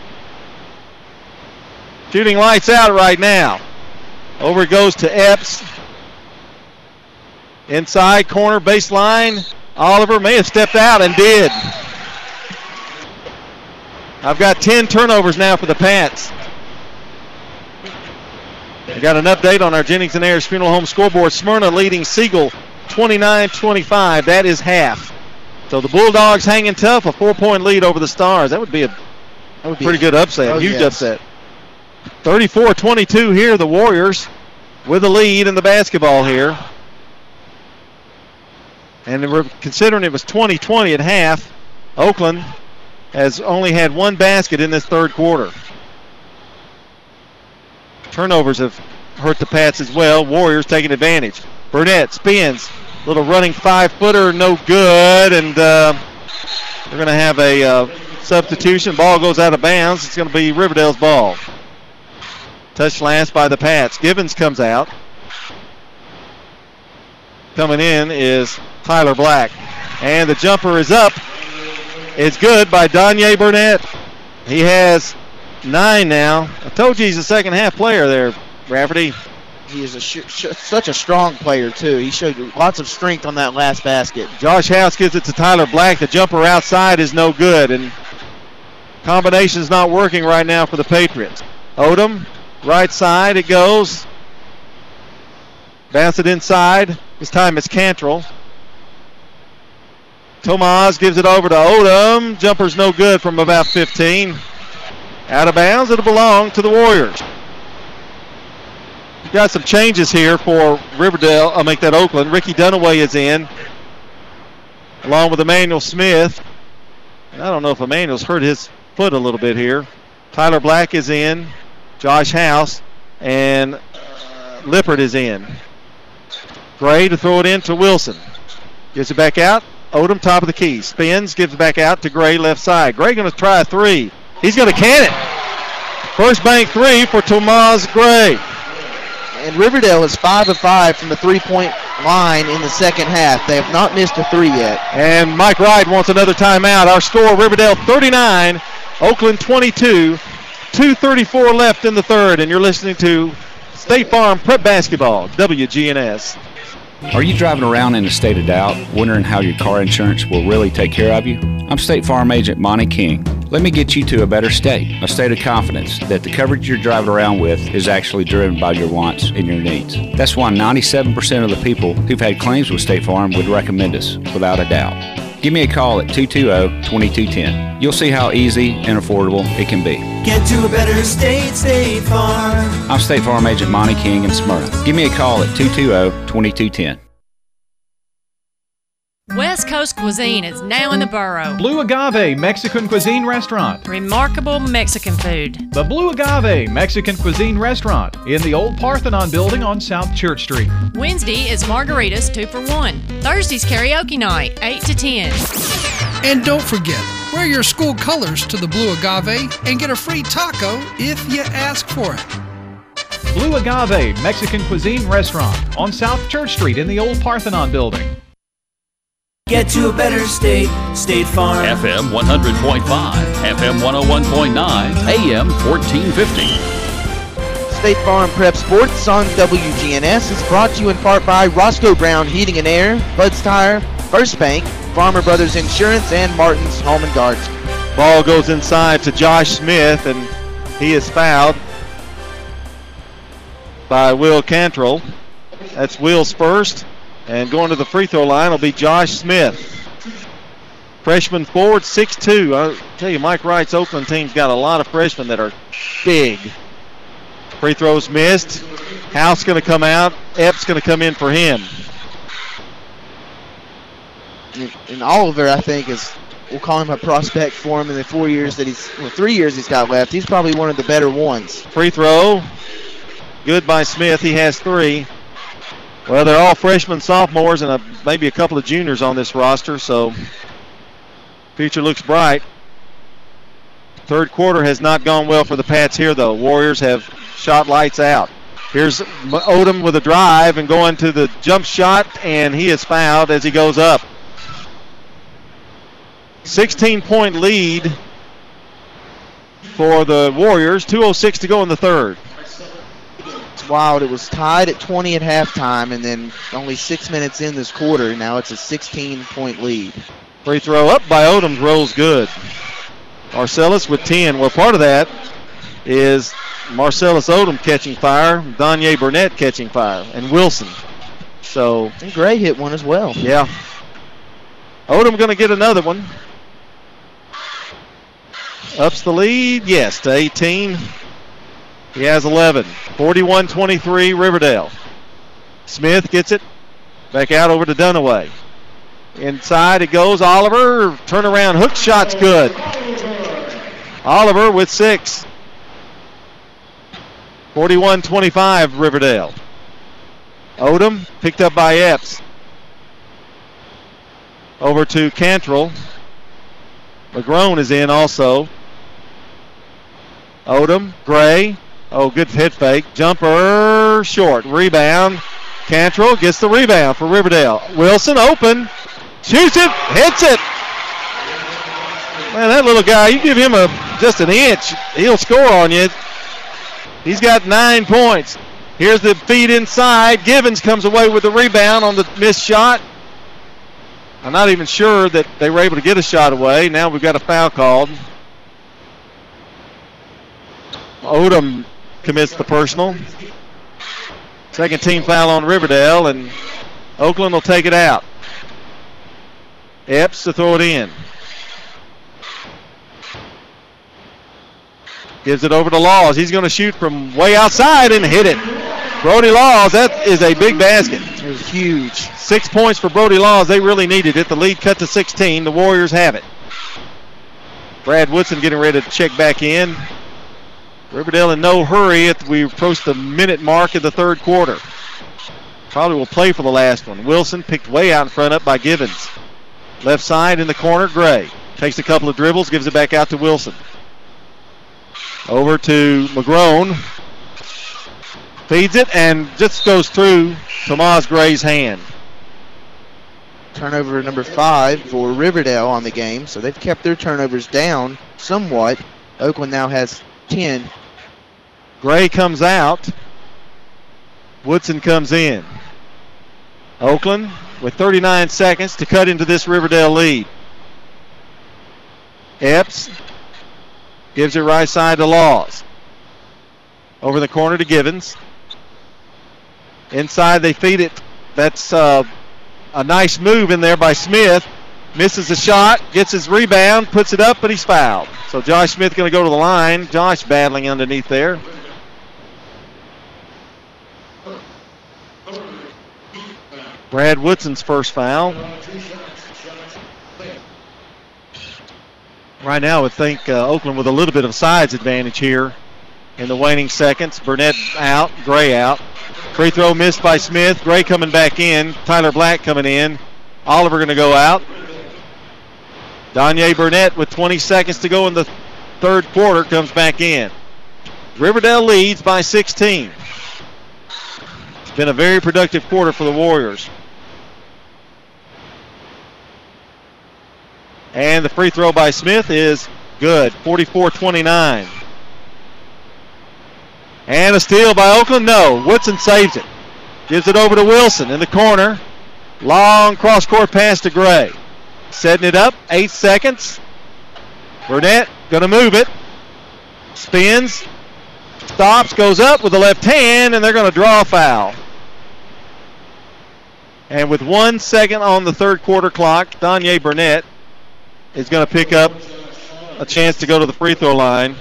Shooting lights out right now. Over it goes to Epps. Inside corner, baseline. Oliver may have stepped out and did. I've got 10 turnovers now for the Pats. We got an update on our Jennings and Ayers Funeral Home scoreboard. Smyrna leading Siegel 29-25. That is half. So the Bulldogs hanging tough, a 4-point lead over the Stars. That would be a pretty good upset, huge upset. 34-22 here, the Warriors with the lead in the basketball here. And we're considering it was 20-20 at half. Oakland has only had 1 basket in this third quarter. Turnovers have hurt the Pats as well. Warriors taking advantage. Burnett spins. Little running 5-footer, no good. And we're going to have a substitution. Ball goes out of bounds. It's going to be Riverdale's ball. Touched last by the Pats. Givens comes out. Coming in is Tyler Black. And the jumper is up. It's good by Donye Burnett. He has 9 now. I told you he's a second half player there, Rafferty. He is such a strong player, too. He showed lots of strength on that last basket. Josh House gives it to Tyler Black. The jumper outside is no good, and combination is not working right now for the Patriots. Odom, right side it goes. Bounce it inside. This time it's Cantrell. Tomas gives it over to Odom. Jumper's no good from about 15. Out of bounds. It'll belong to the Warriors. We've got some changes here for Riverdale. I'll make that Oakland. Ricky Dunaway is in. along with Emmanuel Smith. And I don't know if Emmanuel's hurt his foot a little bit here. Tyler Black is in. Josh House and Lippert is in. Gray to throw it in to Wilson. Gives it back out. Odom, top of the key. Spins, gives it back out to Gray, left side. Gray going to try a three. He's going to can it. First bank three for Tomas Gray. And Riverdale is 5 of 5 from the three-point line in the second half. They have not missed a three yet. And Mike Wright wants another timeout. Our score, Riverdale 39, Oakland 22. 2:34 left in the third, and you're listening to State Farm Prep Basketball, WGNS. Are you driving around in a state of doubt, wondering how your car insurance will really take care of you? I'm State Farm Agent Monty King. Let me get you to a better state, a state of confidence that the coverage you're driving around with is actually driven by your wants and your needs. That's why 97% of the people who've had claims with State Farm would recommend us, without a doubt. Give me a call at 220-2210. You'll see how easy and affordable it can be. Get to a better state, State Farm. I'm State Farm Agent Monty King in Smyrna. Give me a call at 220-2210. West Coast cuisine is now in the borough. Blue Agave Mexican Cuisine Restaurant. Remarkable Mexican food. The Blue Agave Mexican Cuisine Restaurant in the old Parthenon building on South Church Street. Wednesday is margaritas 2 for $1. Thursday's karaoke night 8 to 10. And don't forget, wear your school colors to the Blue Agave and get a free taco if you ask for it. Blue Agave Mexican Cuisine Restaurant on South Church Street in the old Parthenon building. Get to a better state, State Farm. FM 100.5, FM 101.9, AM 1450. State Farm Prep Sports on WGNS is brought to you in part by Roscoe Brown Heating and Air, Bud's Tire, First Bank, Farmer Brothers Insurance, and Martin's Home and Garden. Ball goes inside to Josh Smith, and he is fouled by Will Cantrell. That's Will's first. And going to the free throw line will be Josh Smith. Freshman forward, 6'2". I'll tell you, Mike Wright's Oakland team's got a lot of freshmen that are big. Free throws missed. House going to come out. Epps going to come in for him. And Oliver, I think, we'll call him a prospect for him in the 3 years he's got left. He's probably one of the better ones. Free throw. Good by Smith. He has 3. Well, they're all freshmen, sophomores, and maybe a couple of juniors on this roster, so future looks bright. Third quarter has not gone well for the Pats here, though. Warriors have shot lights out. Here's Odom with a drive and going to the jump shot, and he is fouled as he goes up. 16-point lead for the Warriors. 2:06 to go in the third. Wild. It was tied at 20 at halftime, and then only 6 minutes in this quarter. Now it's a 16-point lead. Free throw up by Odom rolls good. Marcellus with 10. Well, part of that is Marcellus Odom catching fire, Danye Burnett catching fire, and Wilson. So and Gray hit one as well. Yeah. Odom going to get another one. Ups the lead, yes, to 18. He has 11. 41-23 Riverdale. Smith gets it back out over to Dunaway. Inside it goes. Oliver, turnaround hook shot's good. Oliver with 6. 41-25 Riverdale. Odom picked up by Epps. Over to Cantrell. McGrone is in also. Odom, Gray. Oh, good head fake. Jumper short. Rebound. Cantrell gets the rebound for Riverdale. Wilson open. Shoots it. Hits it. Man, that little guy, you give him just an inch, he'll score on you. He's got 9 points. Here's the feed inside. Givens comes away with the rebound on the missed shot. I'm not even sure that they were able to get a shot away. Now we've got a foul called. Odom commits the personal. Second team foul on Riverdale, and Oakland will take it out. Epps to throw it in. Gives it over to Laws. He's going to shoot from way outside and hit it. Brody Laws, that is a big basket. It was huge. 6 points for Brody Laws. They really needed it. The lead cut to 16. The Warriors have it. Brad Woodson getting ready to check back in. Riverdale in no hurry as we approach the minute mark of the third quarter. Probably will play for the last one. Wilson picked way out in front, up by Givens. Left side in the corner, Gray. Takes a couple of dribbles, gives it back out to Wilson. Over to McGrone. Feeds it and just goes through Tomas Gray's hand. Turnover number 5 for Riverdale on the game, so they've kept their turnovers down somewhat. Oakland now has 10. Gray comes out. Woodson comes in. Oakland with 39 seconds to cut into this Riverdale lead. Epps gives it right side to Laws. Over the corner to Givens. Inside they feed it. That's a nice move in there by Smith. Misses the shot, gets his rebound, puts it up, but he's fouled. So Josh Smith going to go to the line. Josh battling underneath there. Brad Woodson's first foul. Right now I would think Oakland with a little bit of size advantage here in the waning seconds. Burnett out, Gray out. Free throw missed by Smith. Gray coming back in. Tyler Black coming in. Oliver going to go out. Danye Burnett with 20 seconds to go in the third quarter comes back in. Riverdale leads by 16. It's been a very productive quarter for the Warriors. And the free throw by Smith is good, 44-29. And a steal by Oakland, no. Woodson saves it. Gives it over to Wilson in the corner. Long cross-court pass to Gray. Setting it up, 8 seconds. Burnett gonna move it. Spins, stops, goes up with the left hand, and they're gonna draw a foul. And with 1 second on the third quarter clock, Danye Burnett is going to pick up a chance to go to the free throw line.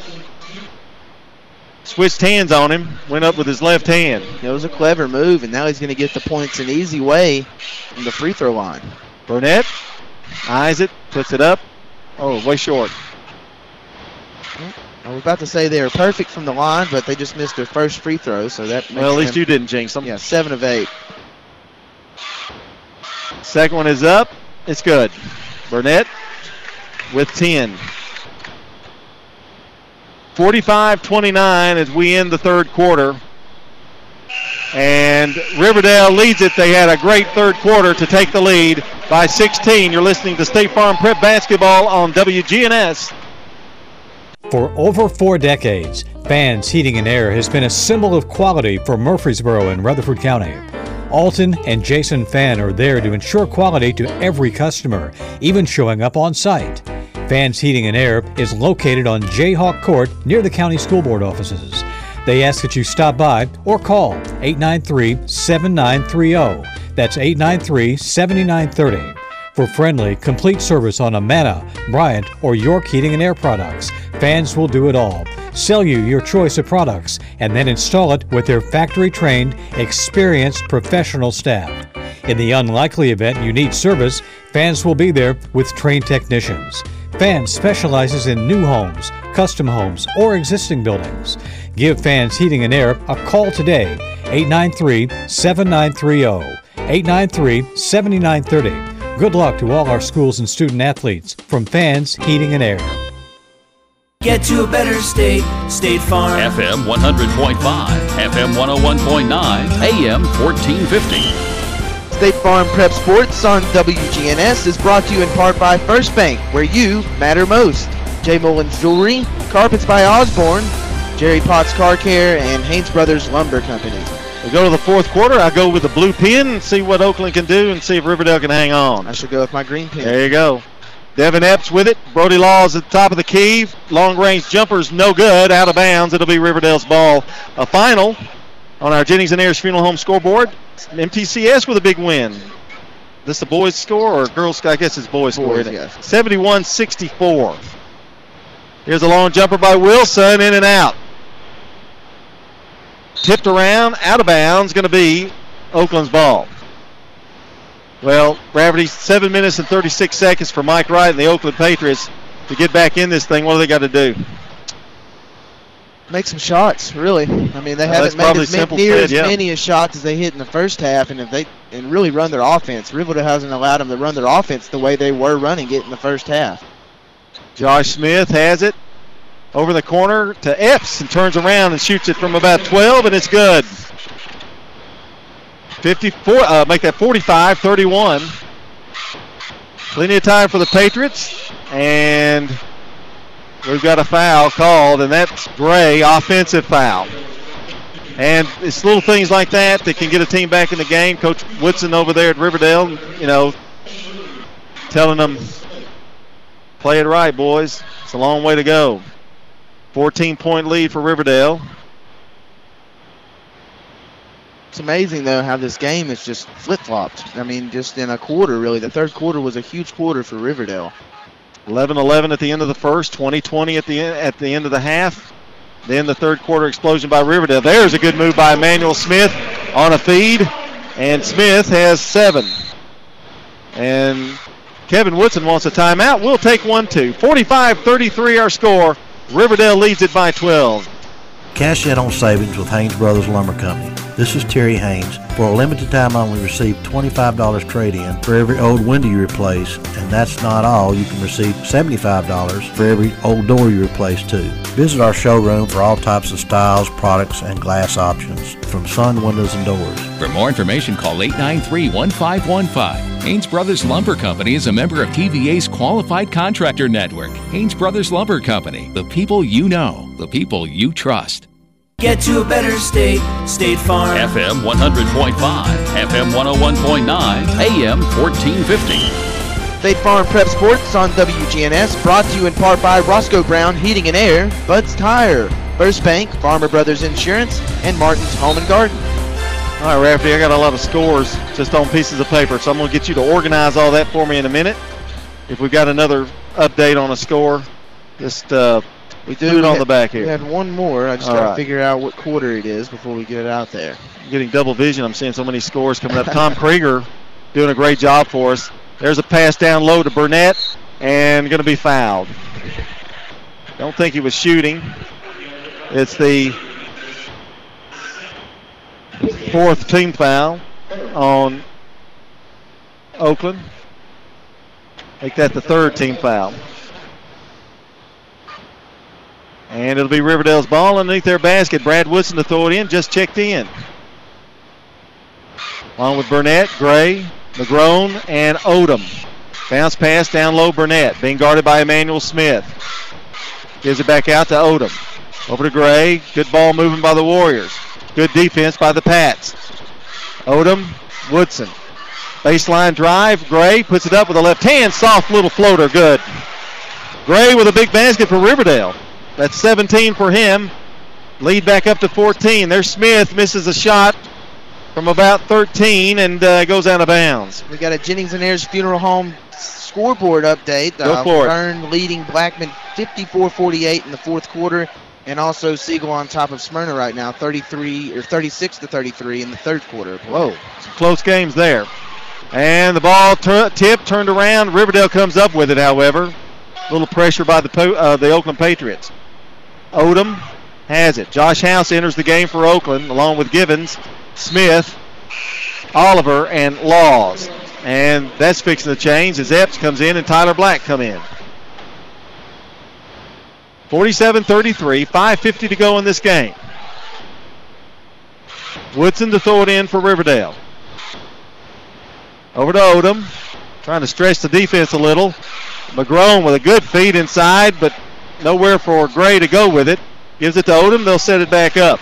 Switched hands on him, went up with his left hand. It was a clever move, and now he's going to get the points an easy way from the free throw line. Burnett eyes it, puts it up. Oh, way short. I was about to say they were perfect from the line, but they just missed their first free throw, so that makes well, at least you didn't jinx them. Yeah, 7 of 8. Second one is up. It's good. Burnett with 10. 45-29 as we end the third quarter. And Riverdale leads it. They had a great third quarter to take the lead by 16. You're listening to State Farm Prep Basketball on WGNS. For over 4 decades, Fans Heating and Air has been a symbol of quality for Murfreesboro and Rutherford County. Alton and Jason Fan are there to ensure quality to every customer, even showing up on site. Fans Heating and Air is located on Jayhawk Court near the county school board offices. They ask that you stop by or call 893-7930. That's 893-7930. For friendly, complete service on Amana, Bryant, or York Heating and Air products, Fans will do it all. Sell you your choice of products and then install it with their factory-trained, experienced professional staff. In the unlikely event you need service, Fans will be there with trained technicians. Fans specializes in new homes, custom homes, or existing buildings. Give Fans Heating and Air a call today, 893-7930, 893-7930. Good luck to all our schools and student athletes from Fans Heating and Air. Get to a better state, State Farm. FM 100.5, FM 101.9, AM 1450. State Farm Prep Sports on WGNS is brought to you in part by First Bank, where you matter most. J. Mullins Jewelry, Carpets by Osborne, Jerry Potts Car Care, and Haynes Brothers Lumber Company. We go to the fourth quarter. I go with the blue pin and see what Oakland can do and see if Riverdale can hang on. I should go with my green pin. There you go. Devin Epps with it. Brody Laws at the top of the key. Long-range jumper's no good. Out of bounds. It'll be Riverdale's ball. A final on our Jennings and Ayers Funeral Home scoreboard. MTCS with a big win. This the boys' score or girls' score? I guess it's boys' score. Yes. 71-64. Here's a long jumper by Wilson. In and out. Tipped around, out of bounds, going to be Oakland's ball. Well, Rafferty, 7 minutes and 36 seconds for Mike Wright and the Oakland Patriots to get back in this thing. What do they got to do? Make some shots, really. I mean, they haven't made as many shots as they hit in the first half, and if they really run their offense. Riverdale hasn't allowed them to run their offense the way they were running it in the first half. Josh Smith has it over the corner to Epps and turns around and shoots it from about 12, and it's good. 54, make that 45-31. Plenty of time for the Patriots, and we've got a foul called, and that's Gray, offensive foul. And it's little things like that that can get a team back in the game. Coach Woodson over there at Riverdale, you know, telling them, play it right, boys. It's a long way to go. 14-point lead for Riverdale. It's amazing, though, how this game is just flip-flopped. I mean, just in a quarter, really. The third quarter was a huge quarter for Riverdale. 11-11 at the end of the first, 20-20 at the end of the half. Then the third quarter explosion by Riverdale. There's a good move by Emmanuel Smith on a feed, and Smith has 7. And Kevin Woodson wants a timeout. We'll take one, too. 45-33 our score. Riverdale leads it by 12. Cash in on savings with Haynes Brothers Lumber Company. This is Terry Haynes. For a limited time only, receive $25 trade-in for every old window you replace, and that's not all. You can receive $75 for every old door you replace too. Visit our showroom for all types of styles, products, and glass options from sun, windows, and doors. For more information, call 893-1515. Haynes Brothers Lumber Company is a member of TVA's Qualified Contractor Network. Haynes Brothers Lumber Company, the people you know, the people you trust. Get to a better state, State Farm. FM 100.5, FM 101.9, AM 1450. State Farm Prep Sports on WGNS, brought to you in part by Roscoe Brown Heating and Air, Bud's Tire, First Bank, Farmer Brothers Insurance, and Martin's Home and Garden. All right, Rafferty, I got a lot of scores just on pieces of paper, so I'm going to get you to organize all that for me in a minute. If we've got another update on a score, just we put it on the back here. We had one more. I just got to figure out what quarter it is before we get it out there. I'm getting double vision. I'm seeing so many scores coming up. Tom Krieger doing a great job for us. There's a pass down low to Burnett and going to be fouled. Don't think he was shooting. It's the 4th team foul on Oakland. Make that the 3rd team foul. And it'll be Riverdale's ball underneath their basket. Brad Woodson to throw it in, just checked in. Along with Burnett, Gray, McGrone, and Odom. Bounce pass down low, Burnett, being guarded by Emmanuel Smith. Gives it back out to Odom. Over to Gray. Good ball moving by the Warriors. Good defense by the Pats. Odom, Woodson. Baseline drive. Gray puts it up with a left hand. Soft little floater. Good. Gray with a big basket for Riverdale. That's 17 for him. Lead back up to 14. There's Smith. Misses a shot from about 13 and goes out of bounds. We got a Jennings and Ayers Funeral Home scoreboard update. Go for it. Fern leading Blackman 54-48 in the 4th quarter. And also Siegel on top of Smyrna right now, 36-33 in the 3rd quarter. Whoa, some close games there. And the ball tipped, turned around. Riverdale comes up with it, however. A little pressure by the Oakland Patriots. Odom has it. Josh House enters the game for Oakland, along with Givens, Smith, Oliver, and Laws. And that's fixing to change as Epps comes in and Tyler Black come in. 47-33, 5:50 to go in this game. Woodson to throw it in for Riverdale. Over to Odom, trying to stretch the defense a little. McGrone with a good feed inside, but nowhere for Gray to go with it. Gives it to Odom, they'll set it back up.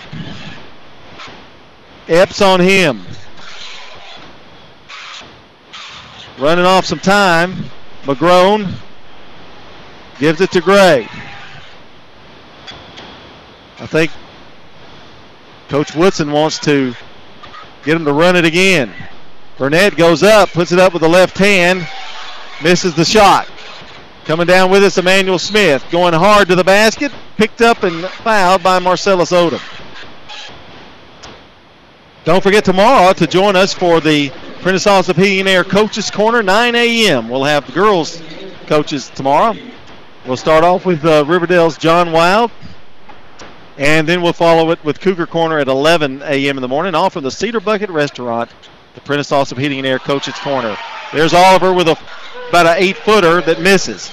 Epps on him. Running off some time. McGrone gives it to Gray. I think Coach Woodson wants to get him to run it again. Burnett goes up, puts it up with the left hand, misses the shot. Coming down with us, Emmanuel Smith, going hard to the basket, picked up and fouled by Marcellus Odom. Don't forget tomorrow to join us for the Prentice Allsup Heating and Air Coaches Corner, 9 a.m. We'll have the girls coaches tomorrow. We'll start off with Riverdale's John Wild, and then we'll follow it with Cougar Corner at 11 a.m. in the morning, all from the Cedar Bucket Restaurant, the Prentice Allsup Heating and Air Coaches Corner. There's Oliver with about an 8-footer that misses.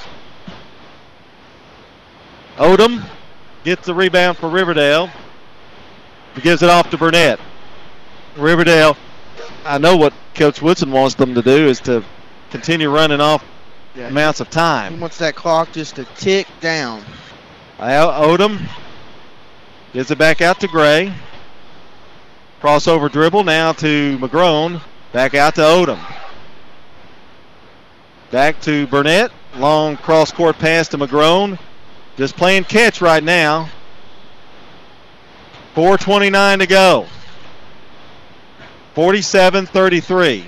Odom gets the rebound for Riverdale. He gives it off to Burnett. Riverdale, I know what Coach Woodson wants them to do is to continue running off amounts of time. He wants that clock just to tick down. Odom gives it back out to Gray. Crossover dribble now to McGrone. Back out to Odom. Back to Burnett. Long cross-court pass to McGrone. Just playing catch right now. 4:29 to go. 47-33.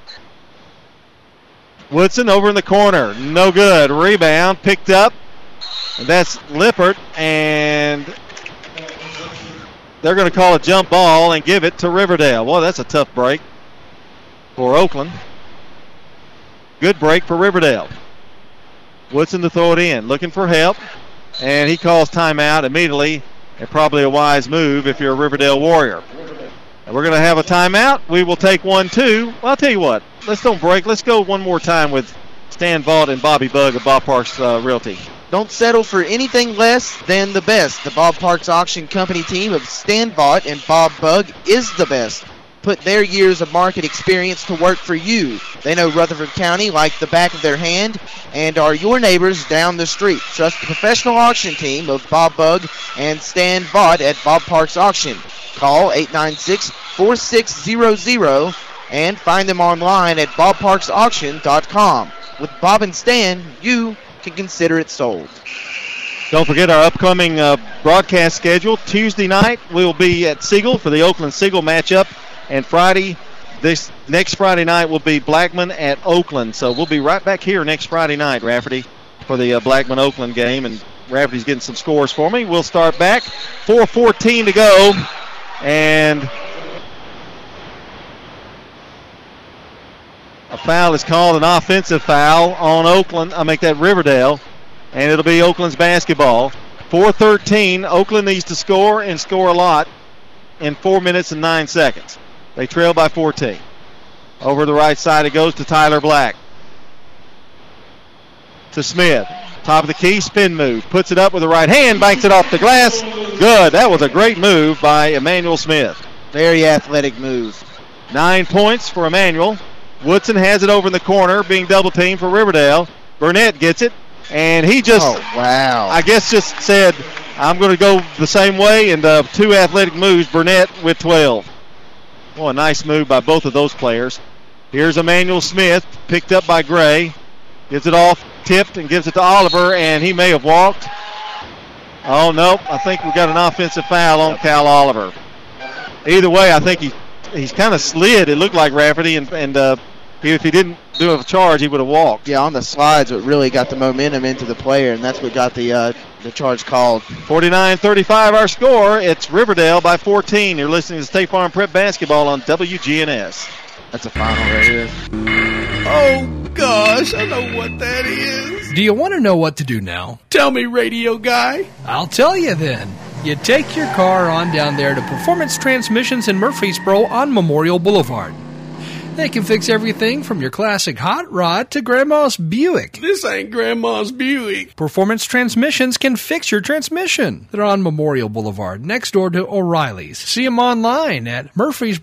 Woodson over in the corner. No good. Rebound picked up. And that's Lippert. And they're going to call a jump ball and give it to Riverdale. Well, that's a tough break for Oakland. Good break for Riverdale. Woodson to throw it in. Looking for help. And he calls timeout immediately. And probably a wise move if you're a Riverdale Warrior. And we're going to have a timeout. We will take 1-2. Well, I'll tell you what. Let's don't break. Let's go one more time with Stan Vaught and Bobby Bugg of Bob Parks Realty. Don't settle for anything less than the best. The Bob Parks Auction Company team of Stan Vaught and Bob Bugg is the best. Put their years of market experience to work for you. They know Rutherford County like the back of their hand and are your neighbors down the street. Trust the professional auction team of Bob Bugg and Stan Vaught at Bob Parks Auction. Call 896-4600 and find them online at bobparksauction.com. With Bob and Stan, you can consider it sold. Don't forget our upcoming broadcast schedule. Tuesday night we'll be at Siegel for the Oakland-Siegel matchup. And this next Friday night will be Blackman at Oakland. So we'll be right back here next Friday night, Rafferty, for the Blackman-Oakland game. And Rafferty's getting some scores for me. We'll start back. 4:14 to go. And a foul is called, an offensive foul on Oakland. I'll make that Riverdale. And it'll be Oakland's basketball. 4:13. Oakland needs to score and score a lot in 4 minutes and 9 seconds. They trail by 14. Over the right side it goes to Tyler Black. To Smith. Top of the key, spin move. Puts it up with the right hand, banks it off the glass. Good. That was a great move by Emmanuel Smith. Very athletic move. 9 points for Emmanuel. Woodson has it over in the corner, being double teamed for Riverdale. Burnett gets it, and he just, I guess, just said, I'm going to go the same way, and 2 athletic moves. Burnett with 12. Well, a nice move by both of those players. Here's Emmanuel Smith, picked up by Gray. Gives it off, tipped, and gives it to Oliver, and he may have walked. Oh, no, I think we got an offensive foul on Cal Oliver. Either way, I think he's kind of slid, it looked like, Rafferty, and if he didn't do a charge, he would have walked. Yeah, on the slides, it really got the momentum into the player, and that's what got the charge called. 49-35 our score. It's Riverdale by 14. You're listening to State Farm Prep Basketball on WGNS. That's a final right here. Oh, gosh, I know what that is. Do you want to know what to do now? Tell me, radio guy. I'll tell you then. You take your car on down there to Performance Transmissions in Murfreesboro on Memorial Boulevard. They can fix everything from your classic hot rod to Grandma's Buick. This ain't Grandma's Buick. Performance Transmissions can fix your transmission. They're on Memorial Boulevard, next door to O'Reilly's. See them online at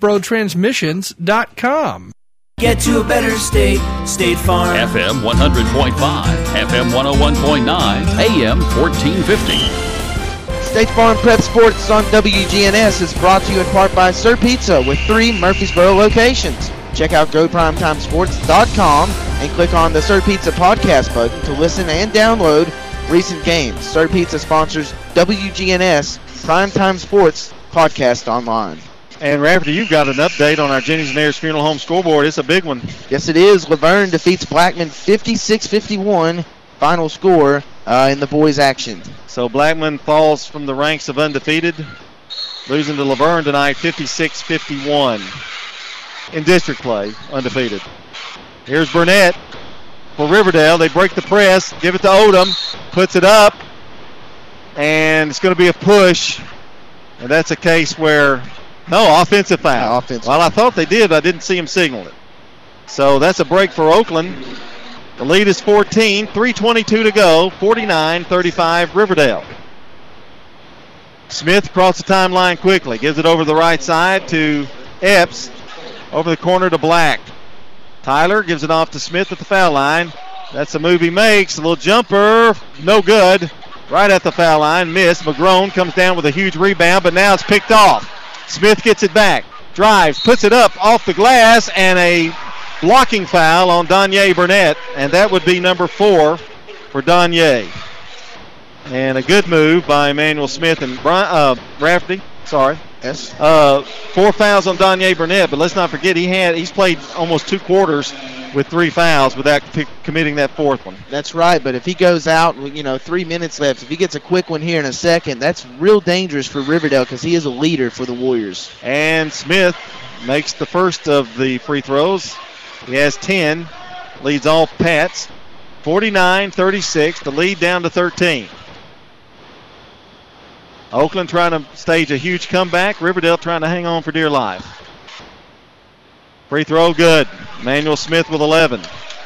murfreesborotransmissions.com. Get to a better state, State Farm. FM 100.5, FM 101.9, AM 1450. State Farm Prep Sports on WGNS is brought to you in part by Sir Pizza with 3 Murfreesboro locations. Check out GoPrimetimeSports.com and click on the Sir Pizza podcast button to listen and download recent games. Sir Pizza sponsors WGNS Primetime Sports podcast online. And Rafferty, you've got an update on our Jennings and Ayers Funeral Home scoreboard. It's a big one. Yes, it is. Laverne defeats Blackman 56-51. Final score in the boys' action. So Blackman falls from the ranks of undefeated losing to Laverne tonight 56-51 in district play, undefeated. Here's Burnett for Riverdale. They break the press, give it to Odom, puts it up, and it's going to be a push. And that's a case where, no, offensive foul. Yeah, offensive. Well, I thought they did, but I didn't see him signal it. So that's a break for Oakland. The lead is 14, 3:22 to go, 49-35 Riverdale. Smith across the timeline quickly, gives it over the right side to Epps, over the corner to Black. Tyler gives it off to Smith at the foul line. That's the move he makes. A little jumper, no good. Right at the foul line, missed. McGrone comes down with a huge rebound, but now it's picked off. Smith gets it back, drives, puts it up off the glass, and a blocking foul on Danye Burnett, and that would be number 4 for Danye. And a good move by Emmanuel Smith and Rafferty. Sorry. Yes. 4 fouls on Danye Burnett, but let's not forget he's played almost 2 quarters with 3 fouls without committing that 4th one. That's right, but if he goes out, 3 minutes left, if he gets a quick one here in a second, that's real dangerous for Riverdale because he is a leader for the Warriors. And Smith makes the first of the free throws. He has 10, leads all Pats. 49-36, the lead down to 13. Oakland trying to stage a huge comeback. Riverdale trying to hang on for dear life. Free throw good. Emmanuel Smith with 11.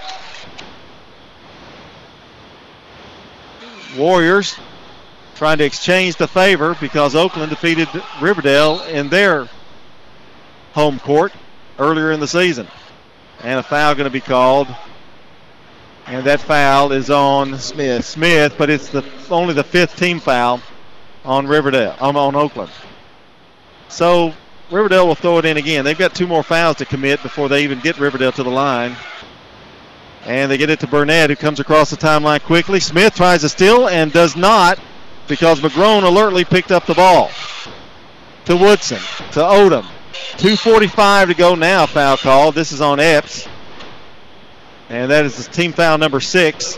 Warriors trying to exchange the favor because Oakland defeated Riverdale in their home court earlier in the season. And a foul going to be called. And that foul is on Smith, but it's only the 5th team foul on Riverdale, on Oakland. So Riverdale will throw it in again. They've got 2 more fouls to commit before they even get Riverdale to the line. And they get it to Burnett, who comes across the timeline quickly. Smith tries to steal and does not because McGrone alertly picked up the ball. To Woodson, to Odom. 2:45 to go now, foul call. This is on Epps. And that is the team foul number 6.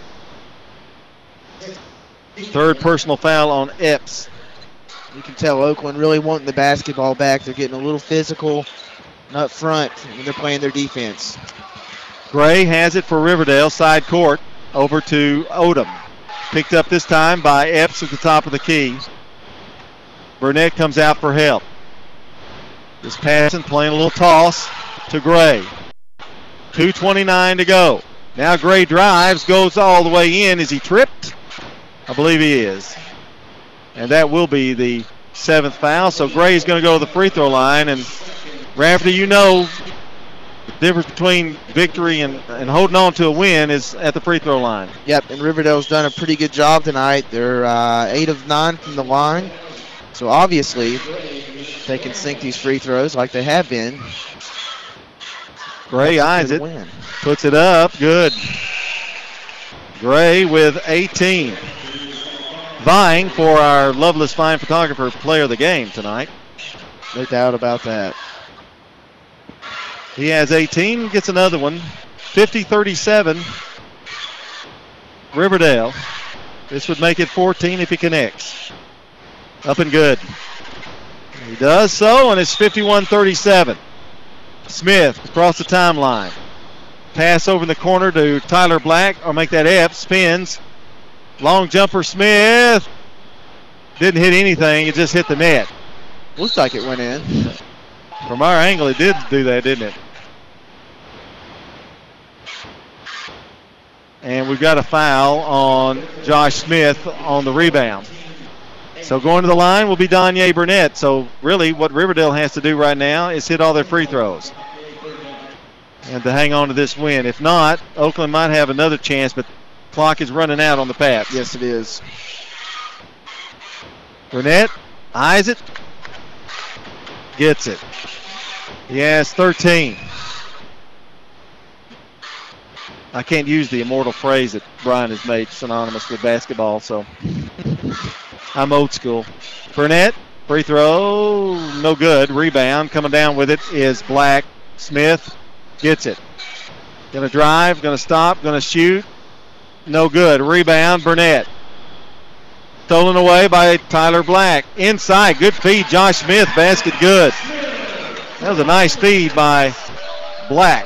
3rd personal foul on Epps. You can tell Oakland really wanting the basketball back. They're getting a little physical up front when they're playing their defense. Gray has it for Riverdale, side court, over to Odom. Picked up this time by Epps at the top of the key. Burnett comes out for help. Just passing, playing a little toss to Gray. 2:29 to go. Now Gray drives, goes all the way in. Is he tripped? I believe he is. And that will be the 7th foul. So Gray's going to go to the free throw line. And Rafferty, the difference between victory and holding on to a win is at the free throw line. Yep, and Riverdale's done a pretty good job tonight. They're 8 of 9 from the line. So obviously they can sink these free throws like they have been. Gray eyes it, puts it up, good. Gray with 18. Vying for our Loveless Fine Photographer Player of the Game tonight. No doubt about that. He has 18, gets another one. 50-37. Riverdale. This would make it 14 if he connects. Up and good. He does so, and it's 51-37. Smith across the timeline. Pass over in the corner to Tyler Black, or make that Epps. Spins. Long jumper, Smith. Didn't hit anything, it just hit the net. Looks like it went in. From our angle, it did do that, didn't it? And we've got a foul on Josh Smith on the rebound. So going to the line will be Danye Burnett. So really what Riverdale has to do right now is hit all their free throws and to hang on to this win. If not, Oakland might have another chance, but clock is running out on the Pats. Yes, it is. Burnett eyes it, gets it. He has 13. I can't use the immortal phrase that Brian has made synonymous with basketball, so I'm old school. Burnett, free throw, no good. Rebound, coming down with it is Black. Smith gets it. Going to drive, going to stop, going to shoot. No good. Rebound, Burnett. Stolen away by Tyler Black. Inside, good feed, Josh Smith, basket good. That was a nice feed by Black.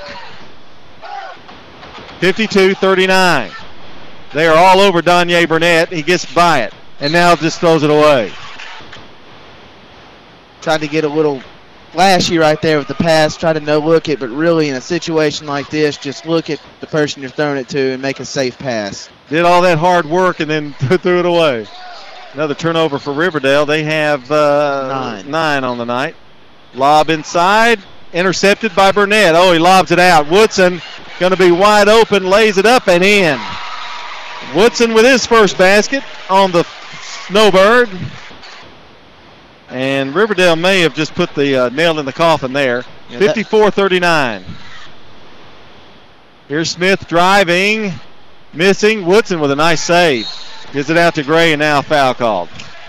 52-39. They are all over Donye Burnett. He gets by it, and now just throws it away. Tried to get a little flashy right there with the pass, try to no-look it, but really in a situation like this, just look at the person you're throwing it to and make a safe pass. Did all that hard work and then threw it away. Another turnover for Riverdale. They have 9 on the night. Lob inside, intercepted by Burnett. Oh, he lobs it out. Woodson going to be wide open, lays it up and in. Woodson with his first basket on the Snowbird. And Riverdale may have just put the nail in the coffin there. 54-39. Here's Smith driving, missing. Woodson with a nice save. Gives it out to Gray, and now foul called.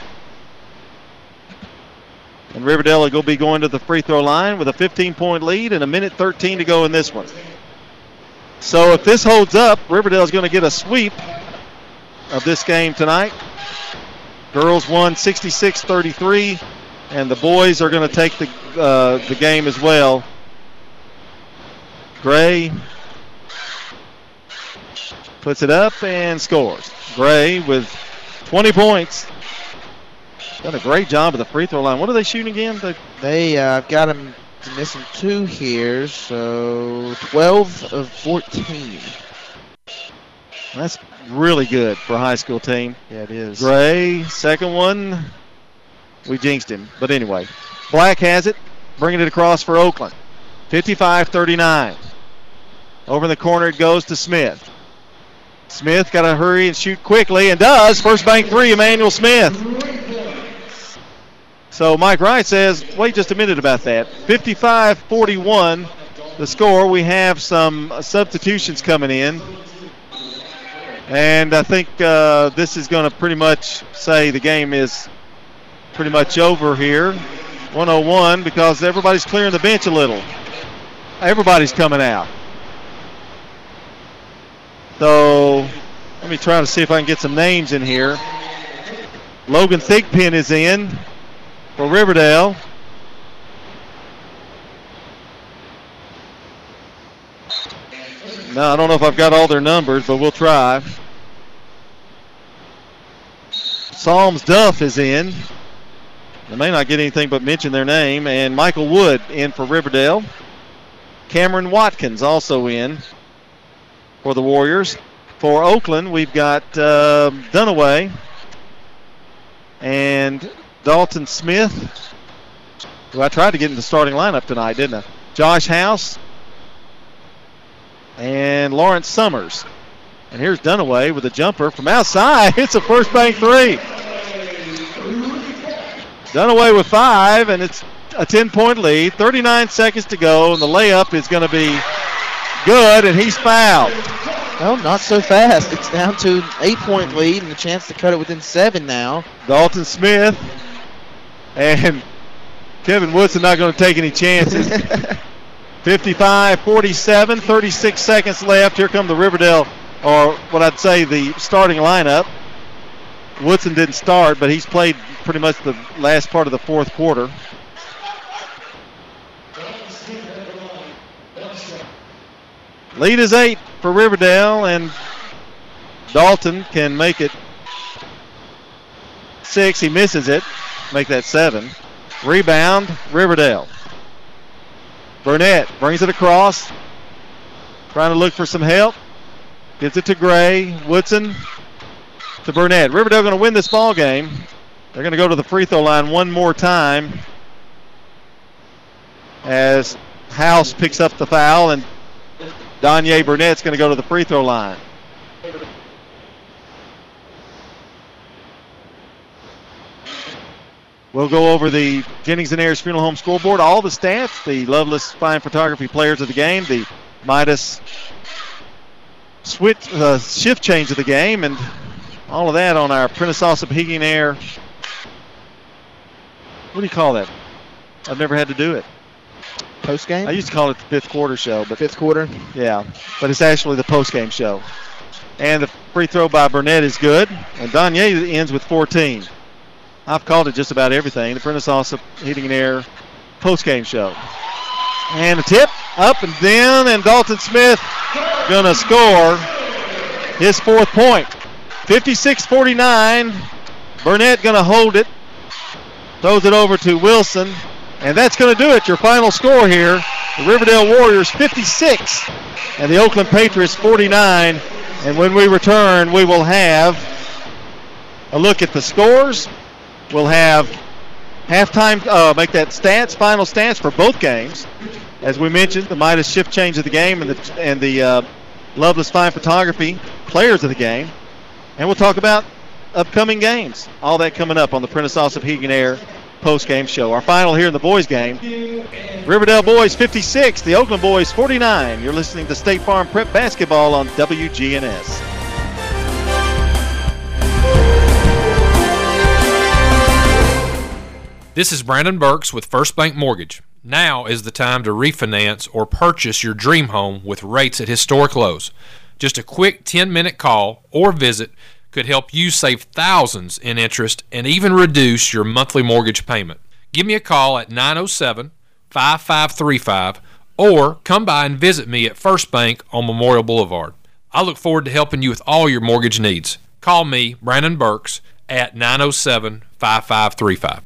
And Riverdale will be going to the free throw line with a 15-point lead and 1:13 to go in this one. So if this holds up, Riverdale is going to get a sweep of this game tonight. Girls won 66-33, and the boys are going to take the game as well. Gray puts it up and scores. Gray with 20 points. Done a great job of the free throw line. What are they shooting again? I've got them missing 2 here, so 12 of 14. That's really good for a high school team. Yeah, it is. Gray, second one. We jinxed him. But anyway, Black has it, bringing it across for Oakland. 55-39. Over in the corner it goes to Smith. Smith got to hurry and shoot quickly, and does. First bank 3, Emmanuel Smith. So Mike Wright says, wait just a minute about that. 55-41 the score. We have some substitutions coming in. And I think this is going to pretty much say the game is pretty much over here. 101 because everybody's clearing the bench a little. Everybody's coming out. So let me try to see if I can get some names in here. Logan Thigpen is in for Riverdale. No, I don't know if I've got all their numbers, but we'll try. Psalms Duff is in. I may not get anything but mention their name. And Michael Wood in for Riverdale. Cameron Watkins also in for the Warriors. For Oakland, we've got Dunaway and Dalton Smith, who I tried to get in the starting lineup tonight, didn't I? Josh House and Lawrence Summers. And here's Dunaway with a jumper from outside. It's a first bank 3. Dunaway with 5, and it's a 10-point lead. 39 seconds to go, and the layup is going to be good, and he's fouled. Well, not so fast. It's down to an 8-point lead and a chance to cut it within 7 now. Dalton Smith and Kevin Woodson not going to take any chances. 55-47, 36 seconds left. Here come the Riverdale, or what I'd say the starting lineup. Woodson didn't start, but he's played pretty much the last part of the fourth quarter. Lead is 8 for Riverdale, and Dalton can make it 6. He misses it. Make that 7. Rebound, Riverdale. Burnett brings it across. Trying to look for some help. Gives it to Gray. Woodson to Burnett. Riverdale going to win this ball game. They're going to go to the free throw line one more time as House picks up the foul, and Donye Burnett's going to go to the free throw line. We'll go over the Jennings and Ayers Funeral Home scoreboard, all the stats, the Loveless Fine Photography players of the game, the Midas shift change of the game, and all of that on our Prentice Allsup Heating and Air. What do you call that? I've never had to do it. Post game? I used to call it the fifth quarter show, but fifth quarter? Yeah, but it's actually the post game show. And the free throw by Burnett is good. And Donier ends with 14. I've called it just about everything. The Prentice Allsup Heating and Air postgame show. And a tip up and down, and Dalton Smith going to score his 4th point. 56-49. Burnett going to hold it. Throws it over to Wilson. And that's going to do it. Your final score here. The Riverdale Warriors 56 and the Oakland Patriots 49. And when we return, we will have a look at the scores. We'll have halftime, make that final stats for both games. As we mentioned, the Midas shift change of the game and the Loveless Fine Photography players of the game. And we'll talk about upcoming games. All that coming up on the Prentice Allsup Heating and Air post-game show. Our final here in the boys game. Riverdale boys 56, the Oakland boys 49. You're listening to State Farm Prep Basketball on WGNS. This is Brandon Burks with First Bank Mortgage. Now is the time to refinance or purchase your dream home with rates at historic lows. Just a quick 10-minute call or visit could help you save thousands in interest and even reduce your monthly mortgage payment. Give me a call at 907-5535 or come by and visit me at First Bank on Memorial Boulevard. I look forward to helping you with all your mortgage needs. Call me, Brandon Burks, at 907-5535.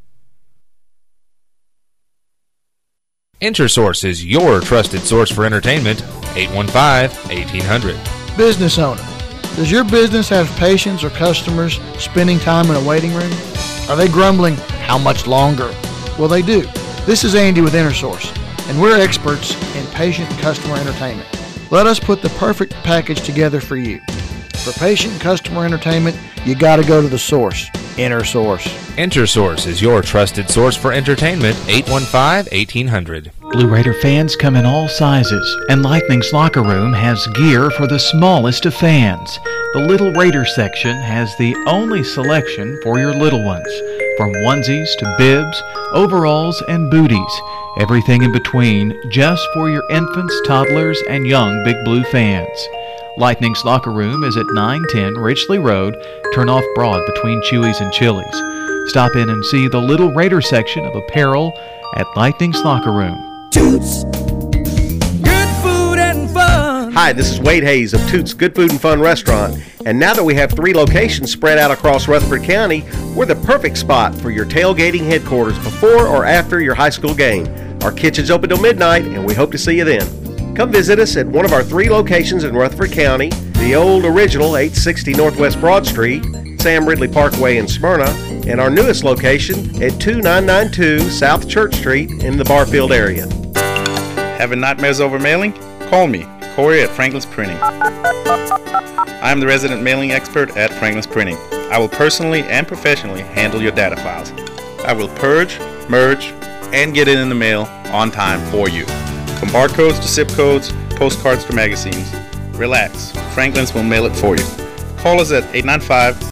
InterSource is your trusted source for entertainment. 815-1800. Business owner. Does your business have patients or customers spending time in a waiting room? Are they grumbling, how much longer? Well, they do. This is Andy with InterSource, and we're experts in patient and customer entertainment. Let us put the perfect package together for you. For patient and customer entertainment, you got to go to the source, InterSource. InterSource is your trusted source for entertainment. 815-1800. Blue Raider fans come in all sizes, and Lightning's Locker Room has gear for the smallest of fans. The Little Raider section has the only selection for your little ones, from onesies to bibs, overalls, and booties. Everything in between, just for your infants, toddlers, and young Big Blue fans. Lightning's Locker Room is at 910 Richley Road, turn off Broad between Chewy's and Chili's. Stop in and see the Little Raider section of apparel at Lightning's Locker Room. Toots. Good food and fun. Hi, this is Wade Hayes of Toots Good Food and Fun Restaurant. And now that we have 3 locations spread out across Rutherford County, we're the perfect spot for your tailgating headquarters before or after your high school game. Our kitchen's open till midnight, and we hope to see you then. Come visit us at one of our 3 locations in Rutherford County, the old original 860 Northwest Broad Street, Sam Ridley Parkway in Smyrna, and our newest location at 2992 South Church Street in the Barfield area. Having nightmares over mailing? Call me, Corey at Franklin's Printing. I am the resident mailing expert at Franklin's Printing. I will personally and professionally handle your data files. I will purge, merge, and get it in the mail on time for you. From barcodes to zip codes, postcards to magazines. Relax, Franklin's will mail it for you. Call us at 895